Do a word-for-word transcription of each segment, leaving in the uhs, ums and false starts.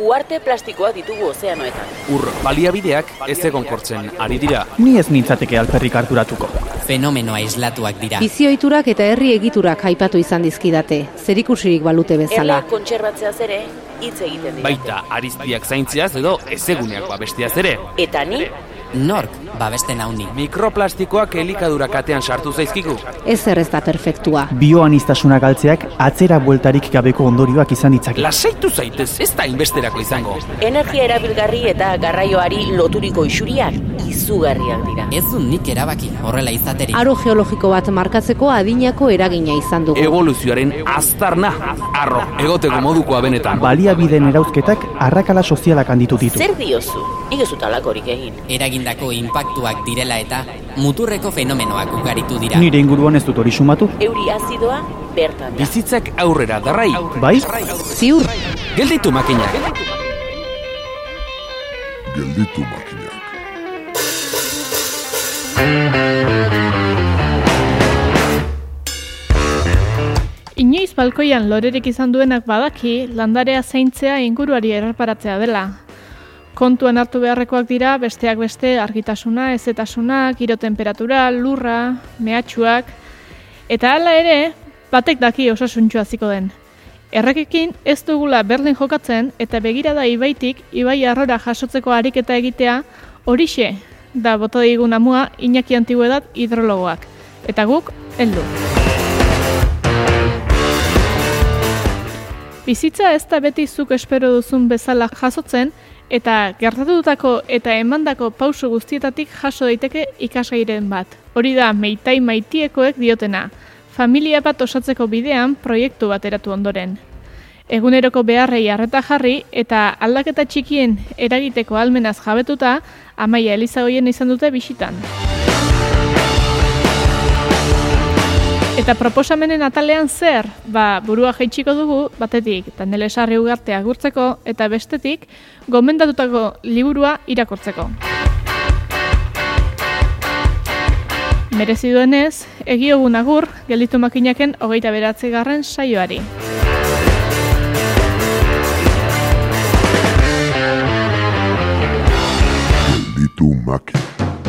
Uarte plastikoak ditugu ozeanoetan. Ur baliabideak ez egonkortzen ari dira. Ni ez nintzateke alperrik arduratuko. Fenomeno aislatuak dira. Bizioiturak eta herri egiturak aipatu izan dizkidate, zerikusirik balute bezala. Erleak kontserbatzeaz ere hitz egiten dira. Baita ariztiak zaintziaz edo ezeguneak babestiaz ere. Eta ni Nork babesten hauni. Mikroplastikoak elikadura katean sartu zaizkigu. Ez ez da perfektua. Bioanistasuna galtzeak atzera bueltarik gabeko ondorioak izan ditzake. Lasaitu zaitez, ez da inbesterako izango. energia erabilgarri eta garraioari loturiko isuriak izugarriak dira. Ez du nik erabaki horrela izaterik. Aro geologiko bat markatzeko adinako eragina izan dugu. Evoluzioaren aztarna, arro, egoteko modukoa benetan. Baliabideen erauzketak arrakala sozialak handitu ditu. Zer diozu? Nik ez dut halakorik egin. Eragindako inpaktuak direla eta muturreko fenomenoak ugaritu dira. Nire inguruan ez dut hori sumatu. Euri azidoa bertan da. Bizitzak aurrera darrai. Bai? Ziur. Gelditu makinak. Gelditu makinak. Inoiz balkoian lorerik izan duenak badaki, landarea zaintzea inguruari erreparatzea dela. Kontuan hartu beharrekoak dira besteak beste argitasuna, hezetasuna, giro temperatura, lurra, mehatxuak, eta hala ere, batek daki osasuntxua ziko den. Errekekin ez dugula berdin jokatzen eta begirada ibaitik ibai arrora jasotzeko ariketa egitea horixe da bota digun amua Iñaki Antigüedad hidrologoak. Eta guk, heldu. Bizitza ez da beti zuk espero duzun bezala jasotzen, eta gertatutako eta emandako pauso guztietatik jaso daiteke ikasgairen bat. Hori da meitai maitiekoek diotena, familia bat osatzeko bidean proiektu bat eratu ondoren. Eguneroko beharrei arreta jarri eta aldaketa txikien eragiteko ahalmenaz jabetuta, Amaia Elizagoien izan dute bisitan. Eta proposamenen atalean zer? Ba, burua jaitsiko dugu, batetik Danele Sarri Ugarte agurtzeko eta bestetik gomendatutako liburua irakurtzeko. Merezi duenez, egiogun agur, gelditu makinaken hogeita bederatzigarren saioari. Gelditu makinak.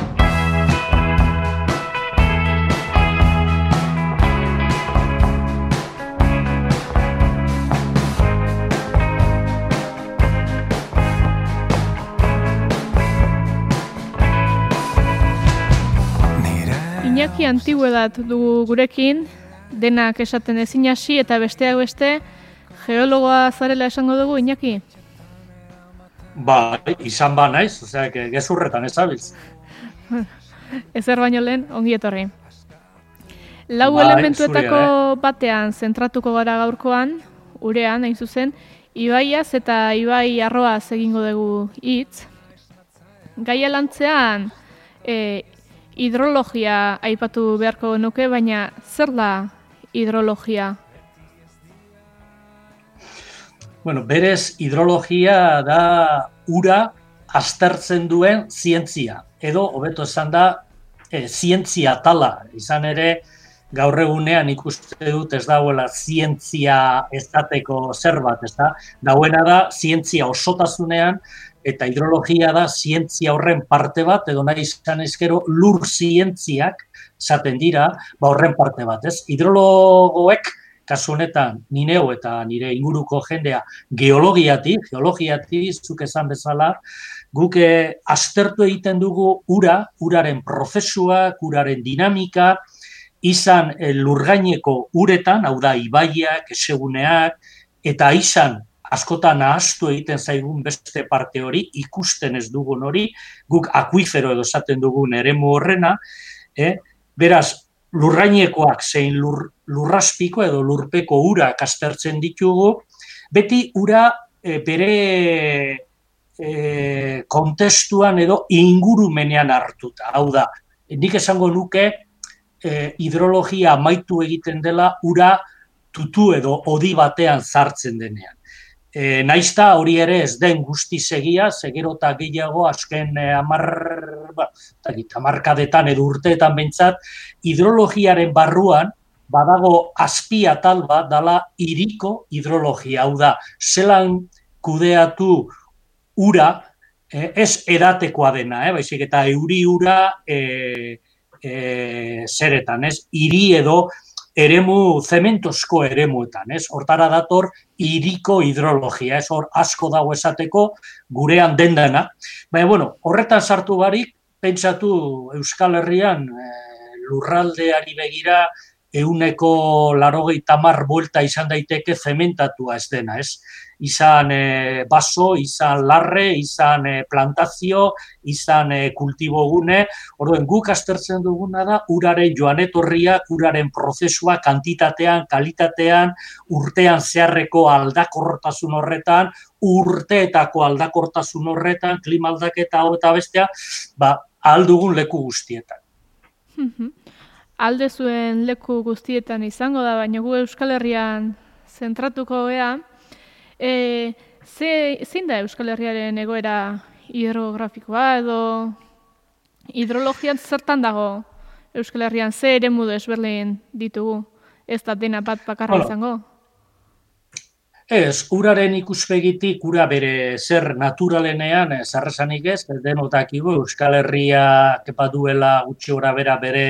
Iñaki Antigüedad dugu gurekin, denak esaten ezin hasi eta besteak beste, geologoa zarela esango dugu, Iñaki? Ba, izan ba naiz, osea, gezurretan ezabiltz. Ezer baino lehen, ongi etorri. Lau Bai, elementuetako zurea, batean zentratuko gara gaurkoan, urean, hain zuzen, ibaiaz eta ibai arroaz egingo dugu hitz. Gaia lantzean, e, hidrologia aipatu beharko nuke, baina zer da hidrologia? Bueno, berez hidrologia da ura aztertzen duen zientzia, edo hobeto esan da e, zientzia tala, izan ere gaur egunean ikuste dut ez dagoela zientzia ezateko zerbait, ez da? Dauena da zientzia osotasunean, eta hidrologia da zientzia horren parte bat, edo nahi izan ezkero lur zientziak zaten dira, ba horren parte bat, ez? Hidrologoek, kasu honetan, ni neu eta nire inguruko jendea geologiatik, geologiatik, zuk esan bezala, guk eh, aztertu egiten dugu ura, uraren prozesuak, uraren dinamika, izan eh, lurgaineko uretan, hau da, ibaiak, eseguneak, eta izan askotan nahastu egiten zaigun beste parte hori, ikusten ez dugun hori, guk akuifero edo esaten dugun eremu horrena, eh? Beraz, lurrainekoak zein lur, lurraspiko edo lurpeko urak aztertzen ditugu, beti ura e, bere e, kontestuan edo ingurumenean hartuta. Hau da, nik esango nuke e, hidrologia amaitu egiten dela ura tutu edo hodi batean sartzen denean. E, naizta hori ere ez den guztiz egia, segero eta gehiago azken e, amar, ba, amarkadetan edo urteetan behintzat, hidrologiaren barruan badago azpi atal bat dala hiriko hidrologia, hau da, zelan kudeatu ura, eh, ez edatekoa dena, eh, baizik eta euri ura eh, eh, zeretan, ez? Hiri edo eremu, zementozko eremuetan, ez? Hortara dator hiriko hidrologia, ez? Hor asko dago esateko gurean den dena. Baina, bueno, horretan sartu barik, pentsatu Euskal Herrian eh, lurraldeari begira ehuneko laurogei tamar buelta izan daiteke zementatua ez dena, ez? Izan e, baso, izan larre, izan e, plantazio, izan e, kultibogune. Orduan, guk aztertzen duguna da uraren joan etorriak, uraren prozesua, kantitatean, kalitatean, urtean zeharreko aldakortasun horretan, urteetako aldakortasun horretan, klima aldaketa hau eta bestea, ba, ahal dugun leku guztietan. Alde zuen leku guztietan izango da, baina gu Euskal Herrian zentratuko gea. E, ze, zein da Euskal Herriaren egoera hidrografikoa edo hidrologian zertan dago Euskal Herrian, ze eremu desberdin ditugu, ez da dena bat bakarra bueno, izango? Ez, uraren ikuspegitik, ura bere zer naturalenean, zarresanik ez, denotakigu Euskal Herria kepa duela gutxi ora bera bere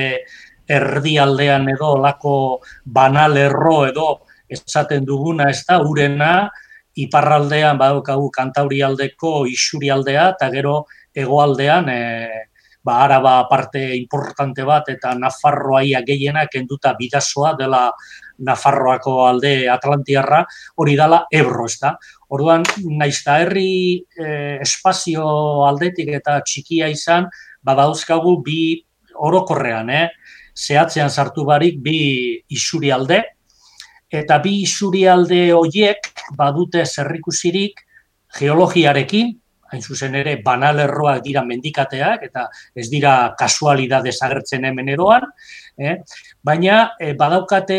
erdialdean edo lako banalerro edo esaten duguna ez da, urena, iparraldean badaukagu Kantaurialdeko isurialdea eta gero hegoaldean e, ba, Araba parte importante bat eta Nafarroaia gehiena kenduta bidasoa dela Nafarroako alde atlantiarra, hori dela Ebro, ez da. Orduan, naizta herri e, espazio aldetik eta txikia izan, badauzkagu bi orokorrean, eh? Zehatzean sartu barik bi isurialde, eta bi isurialde horiek badute zerrikusirik geologiarekin, hain zuzen ere banalerroak dira mendikateak, eta ez dira kasualidadez agertzen hemen eroan, eh? Baina eh, badaukate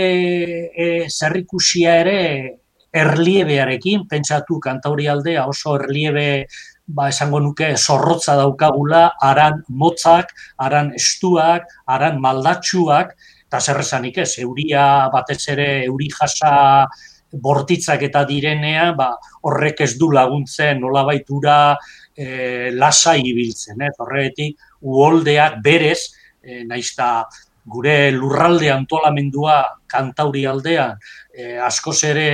eh, zerrikusia ere erliebearekin, pentsatu Kantaurialdea oso erliebe, ba, esango nuke zorrotza daukagula, aran motzak, aran estuak, aran maldatsuak, eta zerrezanik ez, euria batez ere euri jasa bortitzak eta direnean, ba, horrek ez du laguntzen nolabait ura e, lasai ibiltzen. Eh? Horregatik, uholdeak berez, e, naizta gure lurralde antolamendua Kantaurialdean, e, askoz ere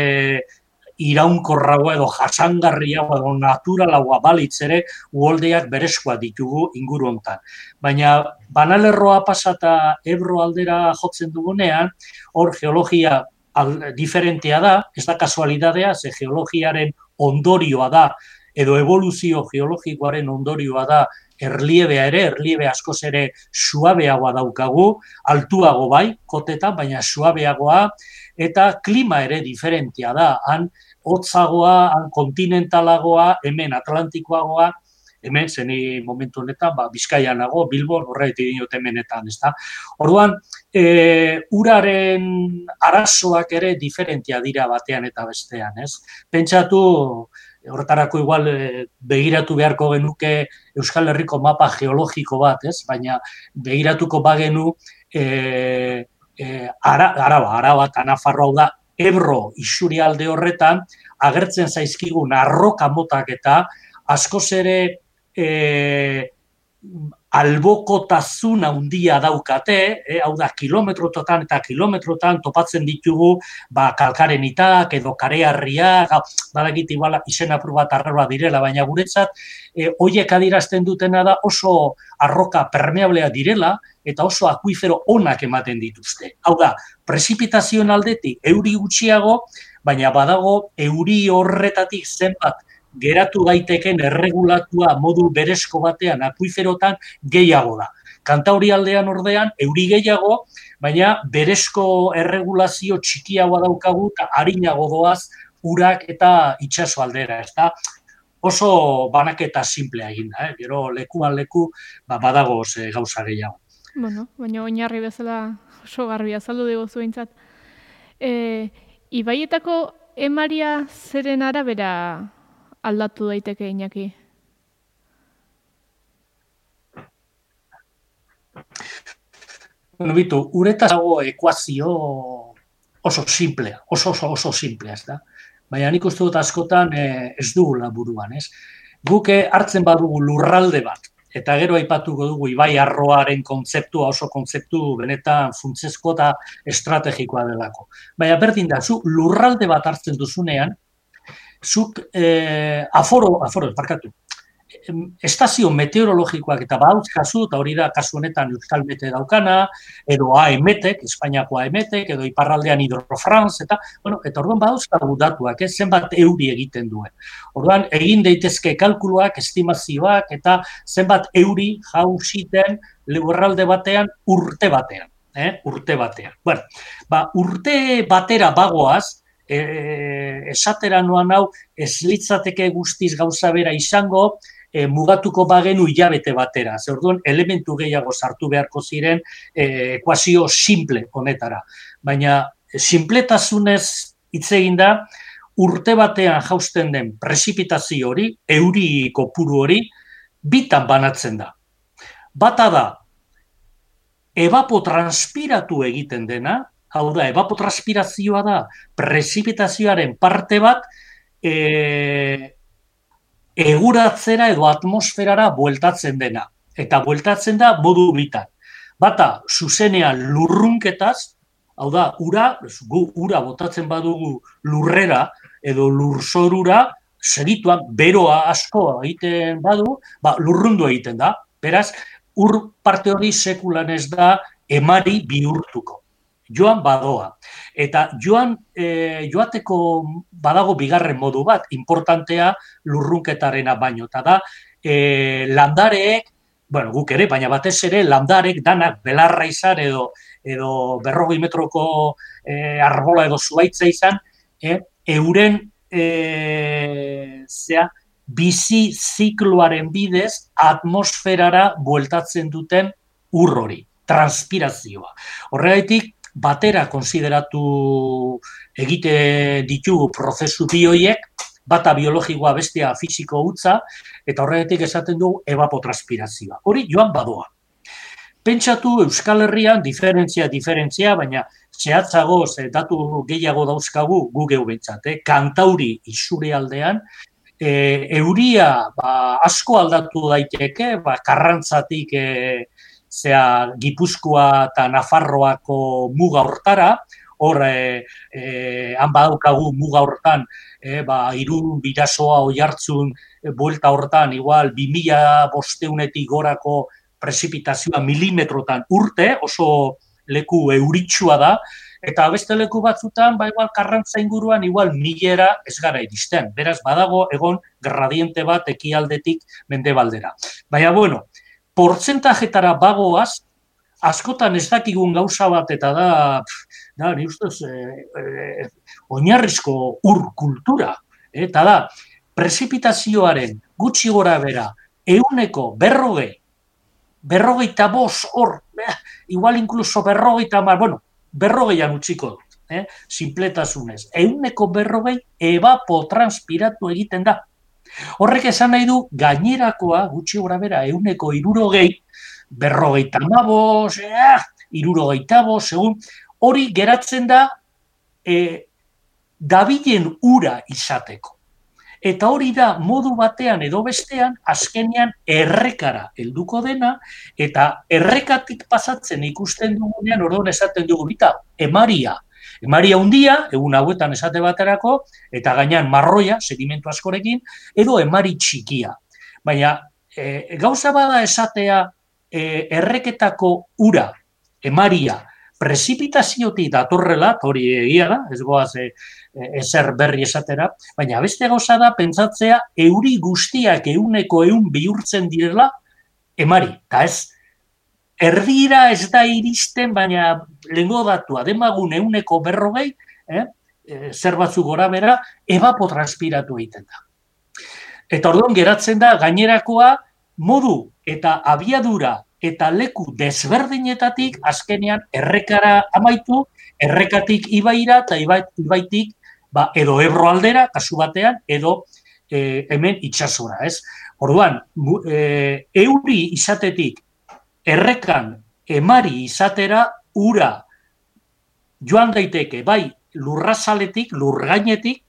iraunkorragoa edo jasangarriagoa edo naturalagoa balitz ere uholdeak berezkoa ditugu inguru hontan. Baina banalerroa pasata Ebro aldera jotzen dugunean, hor geologia al, diferentea da, ez da kasualidadea, ze geologiaren ondorioa da, edo evoluzio geologikoaren ondorioa da erliebea ere, erliebe askoz ere suabeagoa daukagu, altuago bai, kotetan, baina suabeagoa, eta klima ere diferentea da, han hotzagoa, han kontinentalagoa, hemen atlantikoagoa, hemen zeni momentu honetan, ba, Bizkaian nago, Bilbon, horretik dinot hemenetan, ez da. Orduan, e, uraren arazoak ere diferentea dira batean eta bestean, ez? Pentsatu, horretarako igual e, begiratu beharko genuke Euskal Herriko mapa geologiko bat, ez? Baina begiratuko bagenu e, e, ara, araba, araba eta Nafarroa da Ebro isurialde horretan agertzen zaizkigun arroka motak eta askoz ere e, albokotasun handia daukate, eh, hau da kilometrotan eta kilometrotan topatzen ditugu ba, kalkarenitak edo kareharriak, badakit igual izen apur bat arreba direla, baina guretzat eh, hoiek adierazten dutena da oso arroka permeablea direla eta oso akuifero onak ematen dituzte. Hau da, prezipitazioen aldetik euri gutxiago, baina badago euri horretatik zenbat geratu daiteken erregulatua modu berezko batean akuiferotan gehiago da. Kantaurialdean ordean euri gehiago, baina berezko erregulazio txikiagoa daukagu eta arinago doaz urak eta itsaso aldera, ezta? Oso banaketa simplea egin da, eh? Gero lekuan leku ba, badago ze gauza gehiago. Bueno, baina oinarri bezala oso garbi azaldu dugu zuentzat. E, ibaietako emaria zeren arabera aldatu daiteke, Iñaki? Bueno, bitu, uretaz dago ekuazio oso simplea, oso oso oso simplea, ez da? baina nik uste dut askotan eh, ez dugula buruan, ez? Guk hartzen badugu lurralde bat, eta gero aipatuko dugu ibai arroaren kontzeptua, oso kontzeptu benetan funtsezko eta estrategikoa delako. Baina berdin da, zu lurralde bat hartzen duzunean, zuk eh, aforo, aforo, barkatu, estazio meteorologikoak eta badauzkazu, eta hori da kasu honetan Euskal Mete daukana, edo A E M E T, Espainiako A E M E T, edo iparraldean Hidrofrans, eta, bueno, eta orduan badauzkagu datuak, ez, zenbat euri egiten duen. Orduan, egin daitezke kalkuluak, estimazioak, eta zenbat euri jausiten lurralde batean urte batean, eh? urte batean. Bueno, ba, urte batera bagoaz, eh, esatera noan hau, ez litzateke guztiz gauza bera izango, E, mugatuko bagenu hilabete batera. Zer orduan, elementu gehiago sartu beharko ziren e, ekuazio simple honetara. Baina, sinpletasunez hitz egin da, urte batean jausten den prezipitazio hori, euri kopuru hori, bitan banatzen da. Bata da, evapotranspiratu egiten dena, hau da, evapotranspirazioa da, prezipitazioaren parte bat, e, eguratzera edo atmosferara bueltatzen dena. Eta bueltatzen da modu bitan. Bata, zuzenean lurrunketaz, hau da, ura, gu ura botatzen badugu lurrera edo lurzorura, segituan beroa asko egiten badu, ba, lurrundu egiten da. Beraz, ur parte hori sekulan ez da emari bihurtuko. Joan badoa. Eta joan e, joateko badago bigarren modu bat, importantea lurrunketarena baino. Eta da, e, landareek, bueno, guk ere, baina batez ere, landarek danak belarra izan edo, edo berrogei metroko e, arbola edo zuaitza izan, e, euren e, zea, bizi zikloaren bidez atmosferara bueltatzen duten ur hori, transpirazioa. Horregaitik, batera konsideratu egite ditugu prozesu bi horiek, bata biologikoa bestea fisiko hutsa, eta horregatik esaten dugu evapotranspirazioa. Hori joan badoa. Pentsatu Euskal Herrian diferentzia, diferentzia, baina zehatzago, ze datu gehiago dauzkagu gu geu bentsat, eh? Kantauri isurialdean, e, euria ba, asko aldatu daiteke, ba, Karrantzatik e, zea Gipuzkoa eta Nafarroako muga hortara, hor e, e, han badaukagu muga hortan, e, ba, Irun, Bidasoa, Oiartzun, e, buelta hortan, igual, bi mila bosteunetik gorako prezipitazioa milimetrotan urte, oso leku euritsua da, eta beste leku batzutan, ba, igual, Karrantza inguruan, igual, milera ez gara iristen. Beraz, badago, egon, gradiente bat ekialdetik mendebaldera. Baina, bueno, portzentajetara bagoaz, askotan ez dakigun gauza bat, eta da, da ni ustez, e, e, oinarrizko ur kultura, eta da, prezipitazioaren gutxi gora bera, ehuneko berrogei, berrogeita bost hor, eh, igual inkluso berrogeita mar, bueno, berrogeian utziko dut, eh, sinpletasunez, ehuneko berrogei evapotranspiratu egiten da. Horrek esan nahi du, gainerakoa, gutxi gora bera, ehuneko hirurogei, berrogeita mabos, eh, hirurogeita bost, segun, hori geratzen da eh, dabilen ura izateko. Eta hori da modu batean edo bestean, azkenean errekara helduko dena, eta errekatik pasatzen ikusten dugunean, orduan esaten dugu, bita, emaria. Emaria hundia, egun hauetan esate baterako, eta gainean marroia, sedimentu askorekin, edo emari txikia. Baina, e, gauza bada esatea e, erreketako ura, emaria, prezipitaziotik datorrela, hori egia da, ez goaz e, ezer berri esatera, baina beste gauza da pentsatzea euri guztiak ehuneko ehun bihurtzen direla emari, eta ez, erdira ez da iristen, baina lehengo datua, demagun ehuneko berrogei, eh, zer batzuk gora bera, evapotranspiratu egiten da. Eta orduan geratzen da, gainerakoa, modu eta abiadura eta leku desberdinetatik azkenean errekara amaitu, errekatik ibaira eta ibaitik ba, edo Ebro aldera, kasu batean, edo e, hemen itsasora, ez? Orduan, e, euri izatetik, errekan emari izatera ura joan daiteke, bai lurrazaletik, lurgainetik,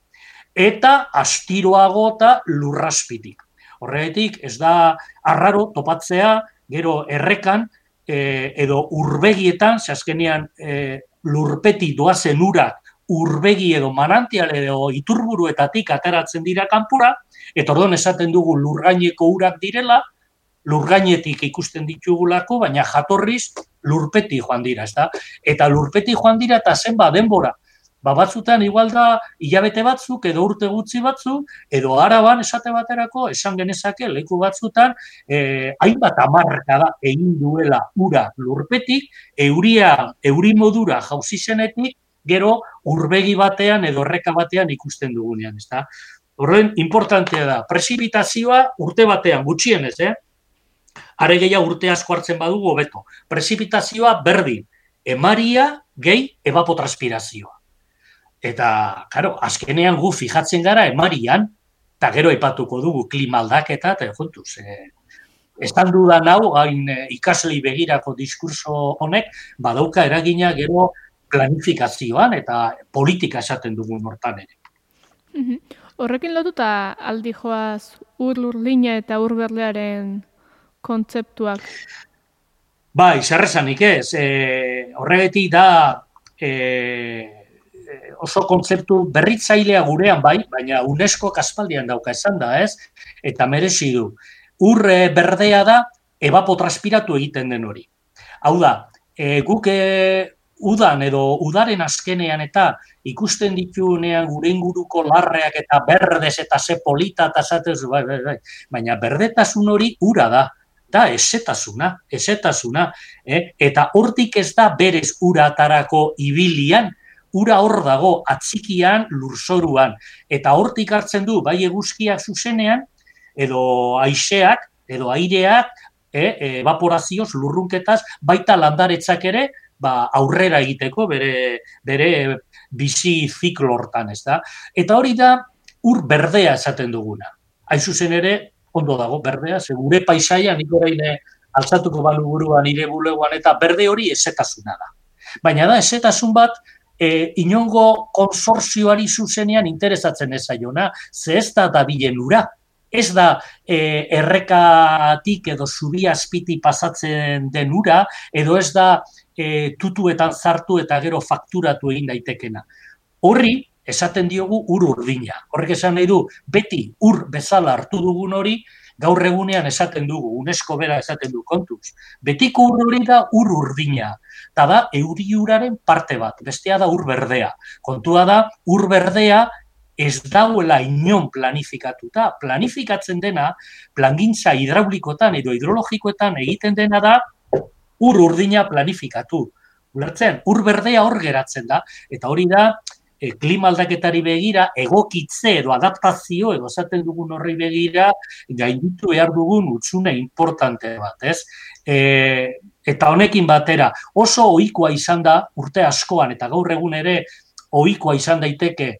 eta astiroago eta lurraspitik. Horregatik ez da arraro topatzea gero errekan e, edo urbegietan, ze azkenean e, lurpeti doazen urak urbegi edo manantial edo iturburuetatik ateratzen dira kanpora, eta orduan esaten dugu lurgaineko urak direla, lurgainetik ikusten ditugulako, baina jatorriz lurpeti joan dira, ezta? Eta lurpeti joan dira eta zenba denbora. Ba batzutan igual da hilabete batzuk edo urte gutxi batzuk, edo Araban esate baterako esan genezake leku batzutan eh, hainbat hamarkada egin duela ura lurpetik, euria, euri modura jauzi zenetik, gero urbegi batean edo erreka batean ikusten dugunean, ezta? Horren importantea da, prezipitazioa urte batean gutxienez, eh? Are gehiago urte asko hartzen badugu hobeto. Prezipitazioa berdin, emaria gehi evapotranspirazioa. Eta, claro, azkenean gu fijatzen gara emarian, eta gero aipatuko dugu klima aldaketa, eta juntuz, eh, esan dudan hau, hain eh, ikaslei begirako diskurso honek, badauka eragina gero planifikazioan eta politika esaten dugun hortan ere. Mhm. Horrekin lotuta aldi joaz ur lurlina eta ur berdearen kontzeptuak? Bai, zerrezanik ez. E, horregatik da e, oso kontzeptu berritzailea gurean bai, baina UNESCO aspaldian dauka esan da, ez? Eta merezi du. Ur berdea da evapotranspiratu egiten den hori. Hau da, e, guk e, udan edo udaren azkenean eta ikusten ditunean gure inguruko larreak eta berdez eta ze polita eta zatez, bai, bai, bai. Baina berdetasun hori ura da, da esetasuna, esetasuna, eh? Eta hortik ez da berez uratarako ibilian, ura hor dago atzikian lurzoruan, eta hortik hartzen du bai eguzkiak zuzenean, edo haizeak, edo aireak, eh, evaporazioz, lurrunketaz, baita landaretzak ere, ba, aurrera egiteko bere, bere bizi ziklo hortan, ez da? Eta hori da ur berdea esaten duguna. Hain zuzen ere, ondo dago berdea, ze gure paisaia, nik orain altzatuko balu buruan nire bulegoan, eta berde hori esetasuna da. Baina da, esetasun bat, e, inongo konsortzioari zuzenean interesatzen ez zaiona, ze ez da dabilen ura. Ez da e, errekatik edo zubi azpiti pasatzen den ura, edo ez da e, tutuetan zartu eta gero fakturatu egin daitekena. Horri, esaten diogu ur urdina. Horrek esan nahi du, beti ur bezala hartu dugun hori, gaur egunean esaten dugu, UNESCO bera esaten du kontuz. Betiko ur hori da ur urdina. Eta da, euri uraren parte bat, bestea da ur berdea. Kontua da, ur berdea ez dauela inon planifikatuta. Planifikatzen dena, plangintza hidraulikotan edo hidrologikoetan egiten dena da, ur urdina planifikatu. Ulertzen, ur berdea hor geratzen da, eta hori da, e, klima aldaketari begira, egokitze edo adaptazio, edo esaten dugun horri begira, gainditu behar dugun hutsune importante bat, ez? E, eta honekin batera, oso ohikoa izan da, urte askoan, eta gaur egun ere, ohikoa izan daiteke,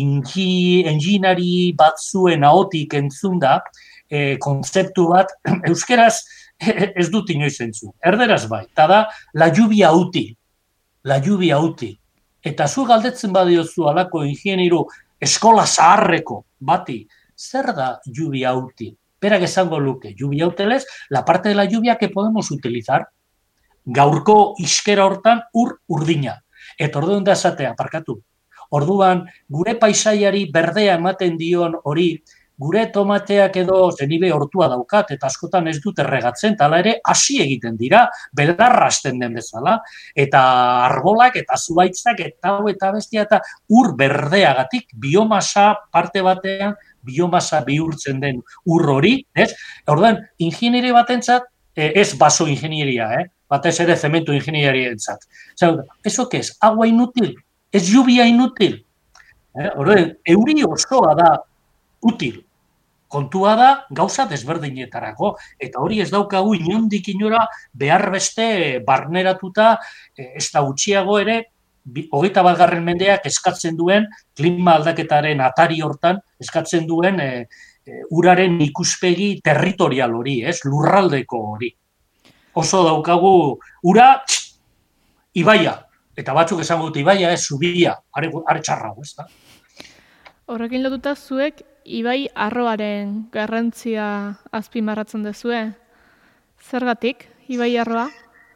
enginari batzuen ahotik entzun da, e, kontzeptu bat, euskeraz ez dut inoiz entzun, erderaz bai, eta da, la lluvia útil, la lluvia útil. Eta zu galdetzen badiozu alako ingeniero eskola zaharreko bati, zer da lluvia útil? Berak esango luke, lluvia útil es la parte de la lluvia que podemos utilizar. Gaurko iskera hortan ur urdina. Eta orduan da esatea, parkatu. Orduan, gure paisaiari berdea ematen dion hori, gure tomateak edo zenibe hortua daukat, eta askotan ez dut erregatzen, tala ere hasi egiten dira, belarra hasten den bezala, eta arbolak, eta zuaitzak, eta hau eta bestia, eta ur berdeagatik, biomasa parte batean, biomasa bihurtzen den ur hori, ez? Orduan, ingenieri batentzat, ez baso ingenieria, eh? Batez ere zementu ingenierientzat. Eso que es, agua inútil, ez lluvia inútil. Eh? Orduan, euri osoa da util. Kontua da gauza desberdinetarako, eta hori ez daukagu inondik inora behar beste barneratuta, ez da gutxiago ere, hogeita batgarren mendeak eskatzen duen, klima aldaketaren atari hortan, eskatzen duen e, e, uraren ikuspegi territorial hori, ez, lurraldeko hori. Oso daukagu ura, txt, ibaia, eta batzuk esango dut ibaia, ez, zubia, are, are txarrago, ez da? Horrekin lotuta zuek ibai arroaren garrantzia azpimarratzen duzue. Zergatik, ibai arroa?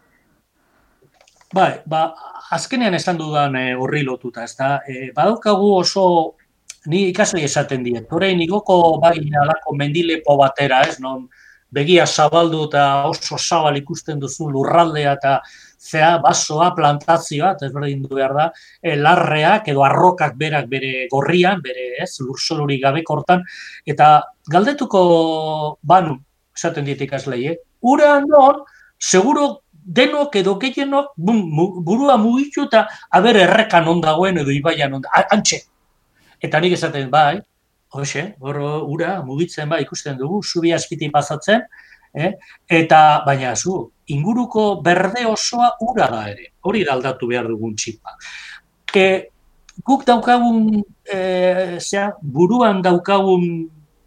Bai, ba, azkenean esan dudan e, horri lotuta, ez da, e, badaukagu oso, ni ikasle esaten diet, orain igoko bai alako mendilepo batera, ez, non begia zabaldu eta oso zabal ikusten duzu lurraldea eta zea, basoa, plantazioa, eta ez berdin du behar da, e, larreak edo arrokak berak bere gorrian, bere ez, lurzolorik gabeko hortan, eta galdetuko banu, esaten diet ikaslei, eh? Ura non, seguro denok edo gehienok bum, burua mugitu eta aber errekan ondagoen edo ibaian ondagoen, antxe. Eta nik esaten, bai, hoxe, hor ura mugitzen bai ikusten dugu, zubi azpiti pasatzen, eh? Eta baina zu, inguruko berde osoa ura da ere, hori da aldatu behar dugun txipa. E, guk daukagun, e, zera, buruan daukagun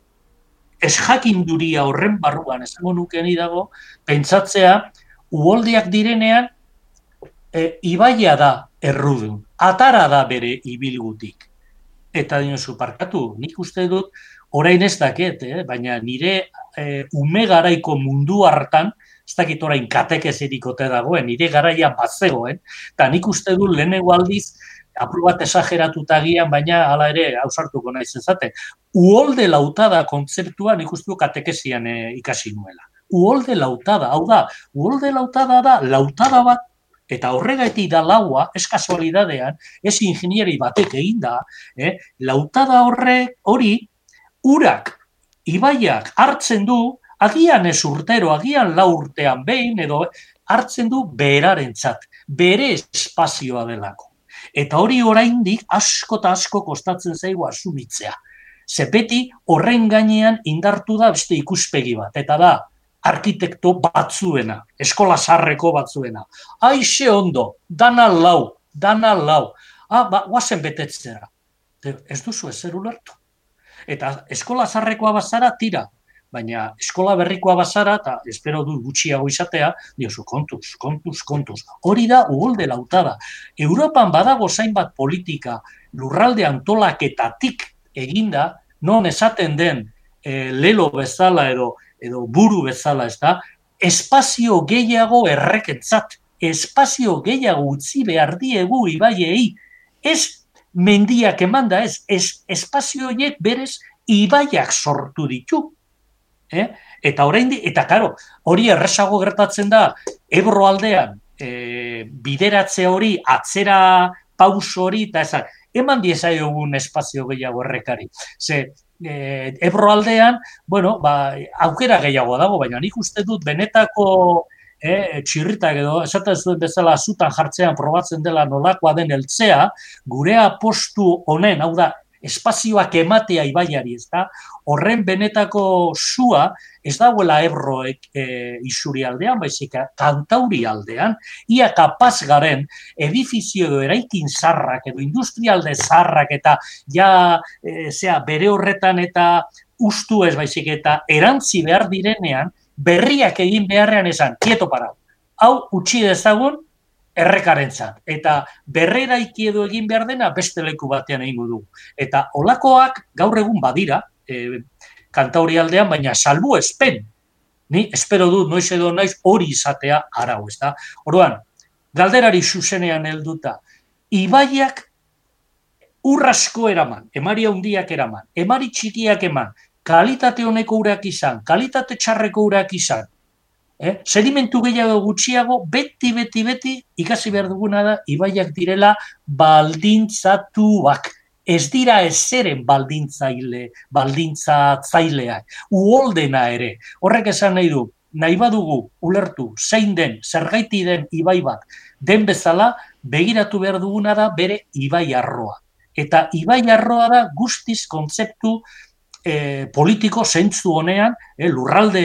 esjakinduria horren barruan, esango nukeni dago, pentsatzea, uholdeak direnean, e, ibaia da errudun, atara da bere ibilgutik. Eta dinozu parkatu, nik uste dut, orain ez daket, eh? Baina nire e, ume garaiko mundu hartan, ez dakit orain katekezerik ote dagoen, nire garaian bazegoen, eta nik uste dut lehenengo aldiz, apur bat esageratuta gian, baina hala ere ausartuko naiz ezate. Uholde lautada kontzeptua nik uste dut katekezian e, ikasi nuela. Uholde lautada, hau da, uholde lautada da, lautada bat, eta horregatik da laua, ez kasualidadean, ez ingenieri batek egin da, eh? Lautada horrek hori, urak, ibaiak hartzen du, agian ez urtero, agian lau urtean behin, edo hartzen du beherarentzat, bere espazioa delako. Eta hori oraindik asko eta asko kostatzen zaigu asumitzea. Ze beti horren gainean indartu da beste ikuspegi bat, eta da, arkitekto batzuena, eskola sarreko batzuena. Aixe ondo, dana lau, dana lau. Ah, ba, guazen betetzera. Ez duzu ezer ulertu. Eta eskola sarrekoa bazara tira, baina eskola berrikoa bazara, eta espero du gutxiago izatea, diozu, kontuz, kontuz, kontuz. Hori da uholde lautada. Europan badago zainbat politika lurralde antolaketatik eginda, non esaten den e, lelo bezala edo edo buru bezala, ez da, espazio gehiago errekentzat, espazio gehiago utzi behar diegu ibaiei, ez mendiak emanda, ez, ez espazio horiek berez ibaiak sortu ditu. Eh? Eta orain, eta karo, hori erresago gertatzen da, Ebro aldean, e, bideratze hori, atzera pauso hori, eta ezak, eman diezaiogun espazio gehiago errekari. Ze, E, Ebro aldean, bueno, ba, aukera gehiago dago, baina nik uste dut benetako e, txirritak edo, esaten zuen bezala zutan jartzean probatzen dela nolakoa den heltzea, gure apostu honen, hau da, espazioak ematea ibaiari, ez da, horren benetako sua, ez dagoela Ebroek e, isuri aldean, baizik Kantauri aldean, ia kapaz garen edifizio edo eraikin zarrak edo industrialde zarrak eta ja, e, zera, bere horretan eta ustu ez baizik eta erantzi behar direnean, berriak egin beharrean esan, kieto parau, hau utzi dezagun, errekarentzat. Eta berreraiki edo egin behar dena beste leku batean egingo du. Eta olakoak gaur egun badira, e, Kantauri aldean, baina salbu espen. Ni espero dut noiz edo naiz hori izatea arau, ez da? Orduan, galderari zuzenean helduta, ibaiak urrasko eraman, emari handiak eraman, emari txikiak eman, kalitate honeko urak izan, kalitate txarreko urak izan, Eh? Sedimentu gehiago gutxiago, beti, beti, beti, ikasi behar duguna da, ibaiak direla baldintzatuak. Ez dira ezeren baldintzaile, baldintzatzaileak, uholdena ere. Horrek esan nahi du, nahi badugu ulertu, zein den, zergaiti den ibai bat, den bezala, begiratu behar duguna da bere ibai arroa. Eta ibai arroa da guztiz kontzeptu eh, politiko zentzu honean, eh, lurralde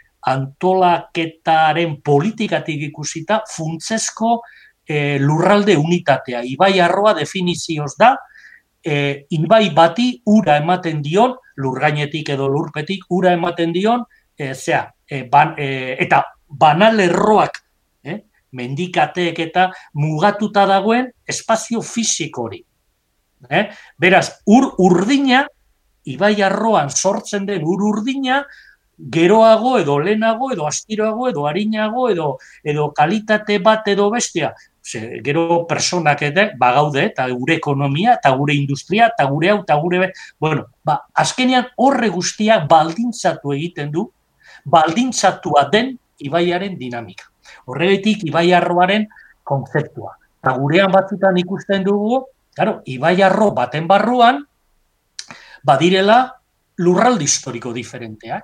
antolaketaren politikatik ikusita funtsezko e, lurralde unitatea. Ibai arroa definizioz da, e, ibai bati ura ematen dion, lurgainetik edo lurpetik ura ematen dion, e, zea, e, ban, e, eta banalerroak, eh, mendikateek eta mugatuta dagoen espazio fisiko hori. Eh? Beraz, ur urdina, ibai arroan sortzen den ur urdina, geroago edo lehenago edo astiroago edo arinago edo edo kalitate bat edo bestea. Ze, gero personak ere bagaude eta gure ekonomia eta gure industria eta gure hau eta gure... Bueno, ba, azkenean horre guztiak baldintzatu egiten du, baldintzatua den ibaiaren dinamika. Horregatik ibai arroaren kontzeptua. Eta gurean batzutan ikusten dugu, claro, ibai arro baten barruan badirela lurralde historiko diferenteak.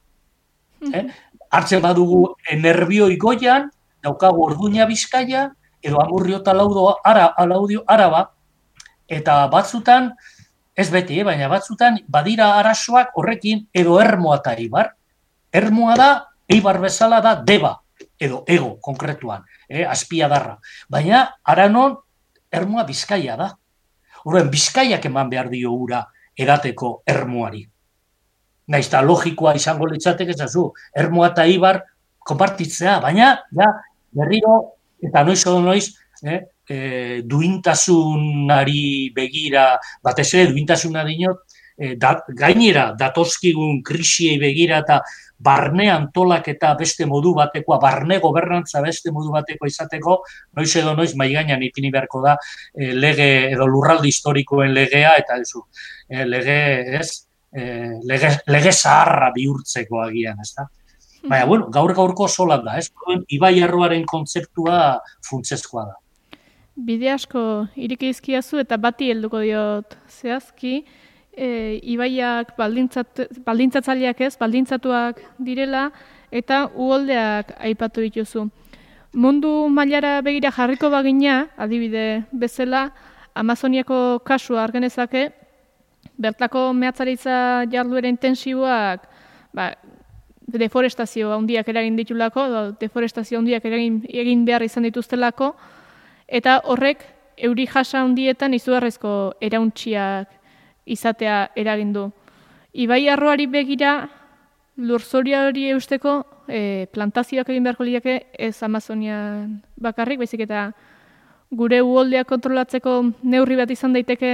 Eh? Hartzen badugu Nerbioi goian, daukagu Orduña Bizkaia, edo Amurrio eta Laudio ara, Laudio Araba, eta batzutan, ez beti, eh, baina batzutan badira arazoak horrekin edo Ermoa eta Eibar. Ermoa da, Eibar bezala da Deba, edo Ego konkretuan, eh, Azpiadarra. Baina Aranon Ermoa Bizkaia da. Horren Bizkaiak eman behar dio ura edateko Ermoari. Naiz eta logikoa izango litzateke ezazu, Ermoa eta Eibar konpartitzea, baina ja, berriro, eta noiz edo noiz, eh, e, duintasunari begira, batez ere duintasunari diot, e, da, gainera datozkigun krisiei begira eta barne antolaketa beste modu batekoa, barne gobernantza beste modu bateko izateko, noiz edo noiz maigainan ipini beharko da e, lege edo lurralde historikoen legea, eta ezu, e, lege, ez, e, lege, lege zaharra bihurtzeko agian, ez da? Baina, bueno, gaur-gaurko solan da, ez? Ibai arroaren kontzeptua funtsezkoa da. Bide asko ireki dizkidazu eta bati helduko diot zehazki, e, ibaiak baldintzat, baldintzatzaileak ez, baldintzatuak direla eta uholdeak aipatu dituzu. Mundu mailara begira jarriko bagina, adibide bezala, Amazoniako kasua argenezake, bertako mehatzaritza jarduera intensiboak, ba, deforestazio handiak eragin ditulako, deforestazio handiak eragin egin behar izan dituztelako, eta horrek euri jasa handietan izugarrizko erauntziak izatea eragin du. Ibai arroari begira, lurzoria hori eusteko e, plantazioak egin beharko liake ez Amazonian bakarrik, baizik eta gure uholdeak kontrolatzeko neurri bat izan daiteke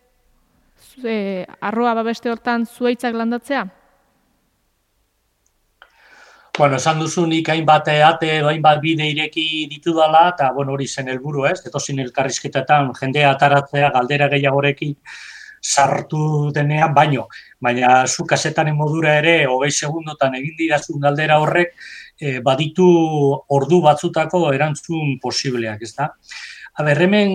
e, arroa babeste hortan zuhaitzak landatzea? Bueno, esan duzunik hainbat ate edo hainbat bide ireki ditudala, eta bueno, hori zen helburu, ez? Etozin elkarrizketetan jendea ataratzea galdera gehiagorekin sartu denean, baino, baina zu kasetaren modura ere, hogei segundotan egin didazun galdera horrek, e, baditu ordu batzutako erantzun posibleak, ez da? Aber, hemen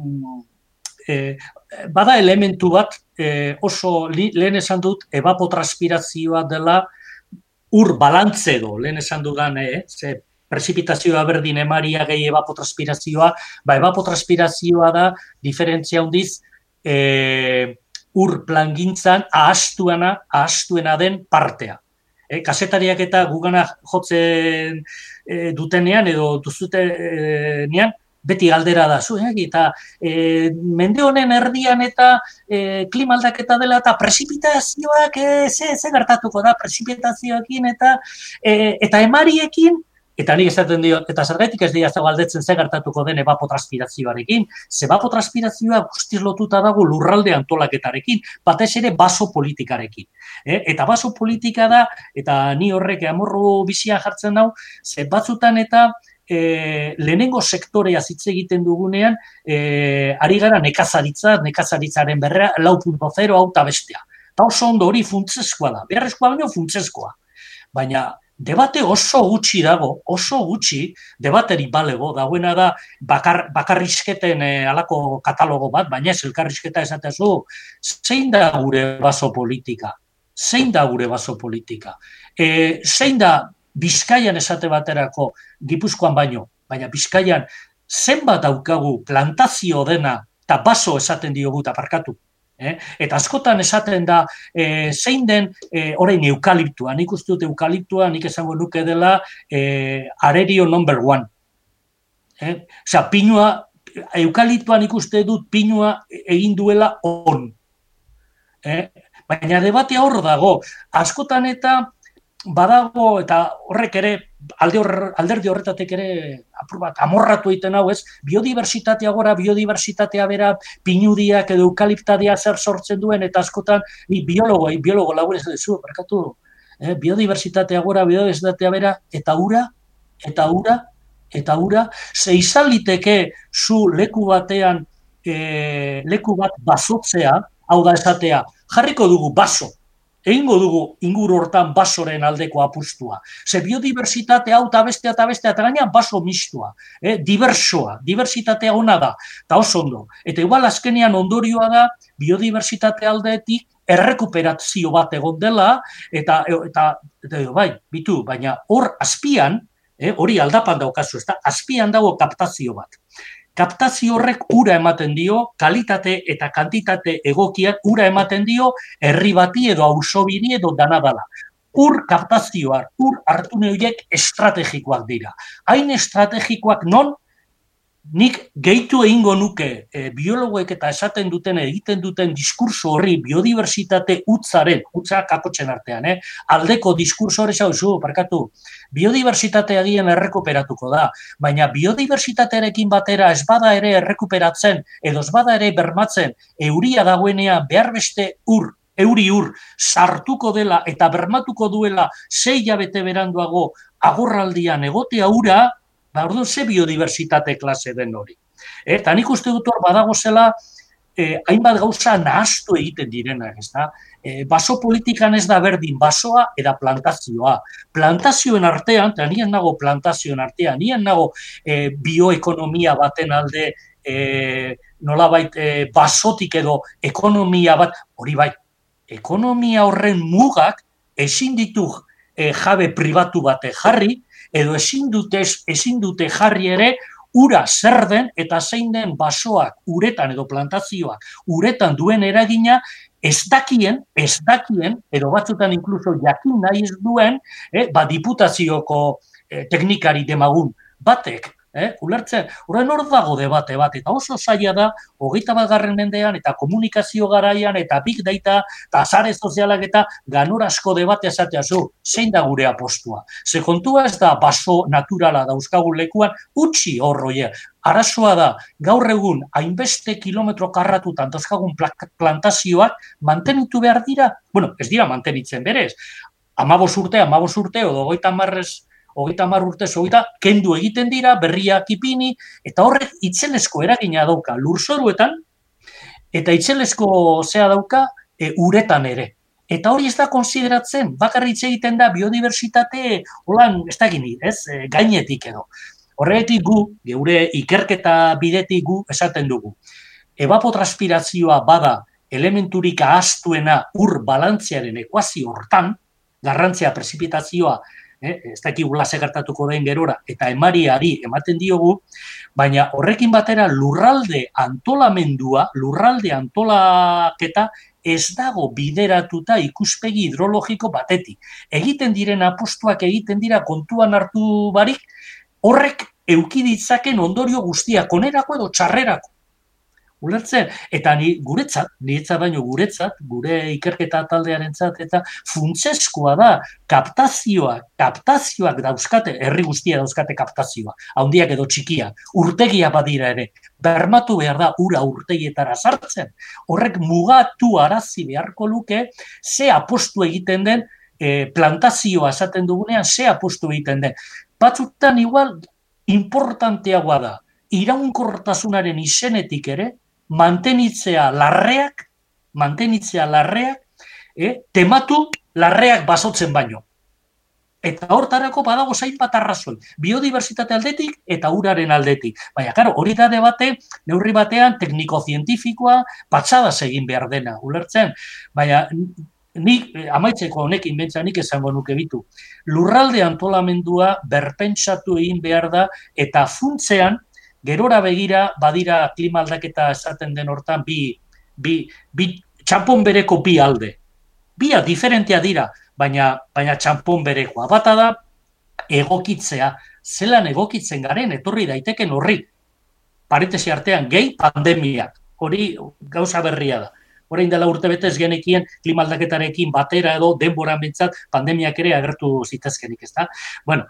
e, bada elementu bat, e, oso lehen esan dut, evapotranspirazioa dela ur balantze edo, lehen esan dudan, eh, ze prezipitazioa berdin emaria gehi evapotranspirazioa, ba evapotranspirazioa da diferentzia handiz e, ur plangintzan ahastuena, ahastuena den partea. E, kasetariak eta gugana jotzen e, dutenean edo duzutenean, beti galdera da zu, eh? Eta e, mende honen erdian eta e, klima aldaketa dela eta prezipitazioak e, ze, ze gertatuko da prezipitazioekin eta e, eta emariekin, eta nik esaten dio, eta zergaitik ez dira galdetzen ze gertatuko den evapotranspirazioarekin, ze evapotranspirazioa guztiz lotuta dago lurralde antolaketarekin, batez ere baso politikarekin. E, eta baso politika da, eta ni horrek amorru bizia jartzen dau, ze batzutan eta E, lehenengo sektorea hitz egiten dugunean, e, ari gara nekazaritza, nekazaritzaren berrea, lau puntu zero hau eta bestea. Eta oso ondo hori funtsezkoa da, beharrezkoa baino funtsezkoa. Baina debate oso gutxi dago, oso gutxi, debateri balego, dagoena da bakar, bakarrizketen e, alako katalogo bat, baina ez elkarrizketa esatezu, zein da gure baso politika? Zein da gure baso politika? E, zein da Bizkaian esate baterako Gipuzkoan baino, baina Bizkaian zenbat daukagu plantazio dena eta baso esaten diogu eta parkatu. Eh? Eta askotan esaten da e, zein den e, orain eukaliptua. Nik uste dut eukaliptua, nik esango nuke dela e, arerio number one. Eh? Osea, pinua, eukaliptua nik uste dut pinua egin duela on. Eh? Baina debatea hor dago. Askotan eta badago eta horrek ere alde hor, alderdi horretatek ere apur bat amorratu egiten hau, ez? Biodibertsitatea gora, biodibertsitatea bera, pinudiak edo eukaliptadia zer sortzen duen, eta askotan, ni biologo, biologo lagun ez duzu, barkatu, eh? Biodibertsitatea gora, biodibertsitatea bera, eta ura, eta ura, eta ura, ze izan liteke zu leku batean, e, leku bat basotzea, hau da esatea, jarriko dugu baso, egingo dugu inguru hortan basoren aldeko apustua. Ze biodibertsitate hau eta bestea eta bestea eta gainean baso mistua, eh? diversoa, diversitatea ona da, eta oso ondo. Eta igual azkenean ondorioa da biodibertsitate aldeetik errekuperazio bat egon dela, eta, eta, eta bai, bitu, baina hor azpian, eh, hori aldapan daukazu, ez da, azpian dago kaptazio bat. Kaptazio horrek ura ematen dio, kalitate eta kantitate egokiak ura ematen dio herri bati edo ausobiri edo danadala. Ur kaptazioa, ur hartune horiek estrategikoak dira. Hain estrategikoak non, nik gehitu egingo nuke e, biologoek eta esaten duten egiten duten diskurso horri biodibertsitate utzaren, utza kakotzen artean, eh? aldeko diskurso hori zauzu, parkatu, biodibertsitatea agian errekuperatuko da, baina biodibertsitatearekin batera ez bada ere errekuperatzen, edo ez bada ere bermatzen, euria dagoenean behar beste ur, euri ur, sartuko dela eta bermatuko duela sei hilabete beranduago agorraldian egotea ura, ba, orduan, ze biodibertsitate klase den hori. Eta nik uste dut hor badago zela, eh, hainbat gauza nahastu egiten direnak, ez da? Eh, baso politikan ez da berdin, basoa eta plantazioa. Plantazioen artean, eta nien nago plantazioen artean, nien nago eh, bioekonomia baten alde, eh, nolabait eh, basotik edo ekonomia bat, hori bai, ekonomia horren mugak ezin ditu eh, jabe pribatu bate jarri, edo ezin dute, ezin dute jarri ere ura zer den eta zein den basoak uretan edo plantazioak uretan duen eragina ez dakien, ez dakien, edo batzutan inkluso jakin nahi ez duen, eh, ba diputazioko eh, teknikari demagun batek. Eh, ulertzen, horren hor dago debate bat, eta oso zaila da, hogeita bat garren mendean, eta komunikazio garaian, eta big data, eta sare sozialak eta ganorazko debate esatea zu, zein da gure apostua. Ze kontua ez da baso naturala dauzkagun lekuan, utzi horroie. Arazoa da, gaur egun, hainbeste kilometro karratutan dauzkagun plantazioak mantenitu behar dira, bueno, ez dira mantenitzen berez, amabos urte, amabos urte, edo goita marrez, hogeita hamar urtez, hogeita, kendu egiten dira, berriak ipini, eta horrek itzelezko eragina dauka lurzoruetan, eta itzelezko zea dauka e, uretan ere. Eta hori ez da konsideratzen, bakarritze egiten da biodibertsitate, holan, ez da gini, ez, e, gainetik edo. Horregatik gu, geure ikerketa bidetik gu, esaten dugu. Evapotranspirazioa bada elementurik ahaztuena ur balantziaren ekuazio hortan, garrantzia prezipitazioa, Eh, ez dakigula ze gertatuko den gerora, eta emariari ematen diogu, baina horrekin batera lurralde antolamendua, lurralde antolaketa ez dago bideratuta ikuspegi hidrologiko batetik. Egiten diren apostuak egiten dira kontuan hartu barik, horrek eukiditzaken ondorio guztiak, onerako edo txarrerako. Ulertzen, eta ni guretzat, niretzat baino guretzat, gure ikerketa taldearentzat, eta funtsezkoa da kaptazioak, kaptazioak dauzkate, herri guztia dauzkate kaptazioa, handiak edo txikiak, urtegia badira ere, bermatu behar da ura urtegietara sartzen, horrek mugatu arazi beharko luke, ze apostu egiten den, e, plantazioa esaten dugunean, ze apostu egiten den. Batzutan igual, importanteagoa da, iraunkortasunaren izenetik ere, mantenitzea larreak, mantenitzea larreak, eh, tematu larreak basotzen baino. Eta hortarako badago zainbat arrazoi, biodibertsitate aldetik eta uraren aldetik. Baina, karo, hori da debate, neurri batean, tekniko-zientifikoa, patxadaz egin behar dena, ulertzen. Baina, nik, amaitzeko honekin bentsa nik esango nuke bitu. Lurralde antolamendua berpentsatu egin behar da, eta funtzean, gerora begira, badira klima aldaketa esaten den hortan, bi, bi, bi txampon bereko bi alde. Bia diferentea dira, baina, baina txampon berekoa. Bata da, egokitzea, zelan egokitzen garen, etorri daiteken horri. Parentesi artean, gehi pandemiak, hori gauza berria da. Orain dela urte betez genekien klima aldaketarekin batera edo denboran bintzat pandemiak ere agertu zitezkenik, ezta? Bueno,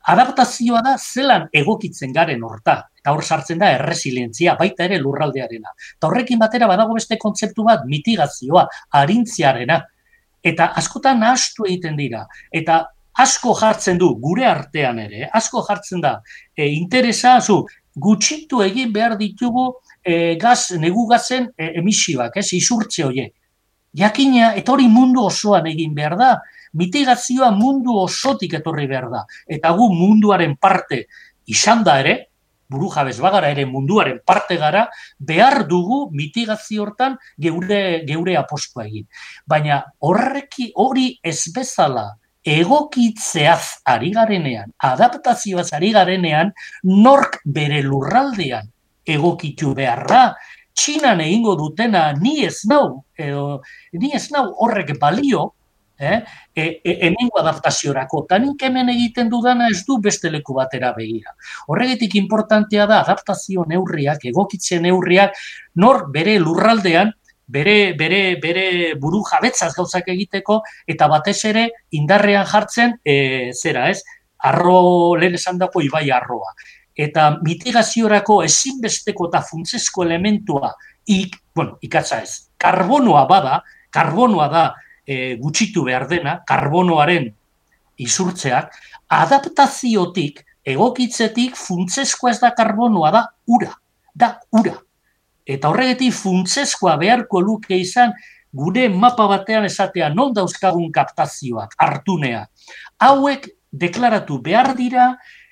adaptazioa da zelan egokitzen garen horta. Eta hor sartzen da erresilientzia, baita ere lurraldearena. Eta horrekin batera badago beste kontzeptu bat, mitigazioa, arintziarena. Eta askotan nahastu egiten dira. Eta asko jartzen du, gure artean ere, asko jartzen da, e, interesa, zu, gutxitu egin behar ditugu e, gaz, negu gazen e, emisioak, ez, isurtze horiek. Jakina, eta hori mundu osoan egin behar da, mitigazioa mundu osotik etorri behar da. Eta gu munduaren parte izan da ere, buru jabez bagara ere munduaren parte gara, behar dugu mitigazio hortan geure, geure apostua egin. Baina horreki hori ez bezala egokitzeaz ari garenean, adaptazioaz ari garenean, nork bere lurraldean egokitu behar da. Txinan egingo dutena ni ez nau, edo, ni ez nau horrek balio, Eh, e, e, hemengo adaptaziorako, eta nik hemen egiten dudana ez du beste leku batera begira. Horregetik importantea da adaptazio neurriak, egokitze neurriak, nor bere lurraldean, bere, bere, bere buru jabetzaz gauzak egiteko, eta batez ere indarrean jartzen, e, zera ez, arro, lehen esan dako ibai arroa. Eta mitigaziorako ezinbesteko eta funtsezko elementua, ik, bueno, ikatza ez, karbonoa bada, karbonoa da, E, gutxitu behar dena, karbonoaren isurtzeak, adaptaziotik, egokitzetik, funtsezkoa ez da karbonoa, da ura, da ura. Eta horregetik funtsezkoa beharko luke izan, gure mapa batean esatea non dauzkagun kaptazioak, hartunea. Hauek deklaratu behar dira,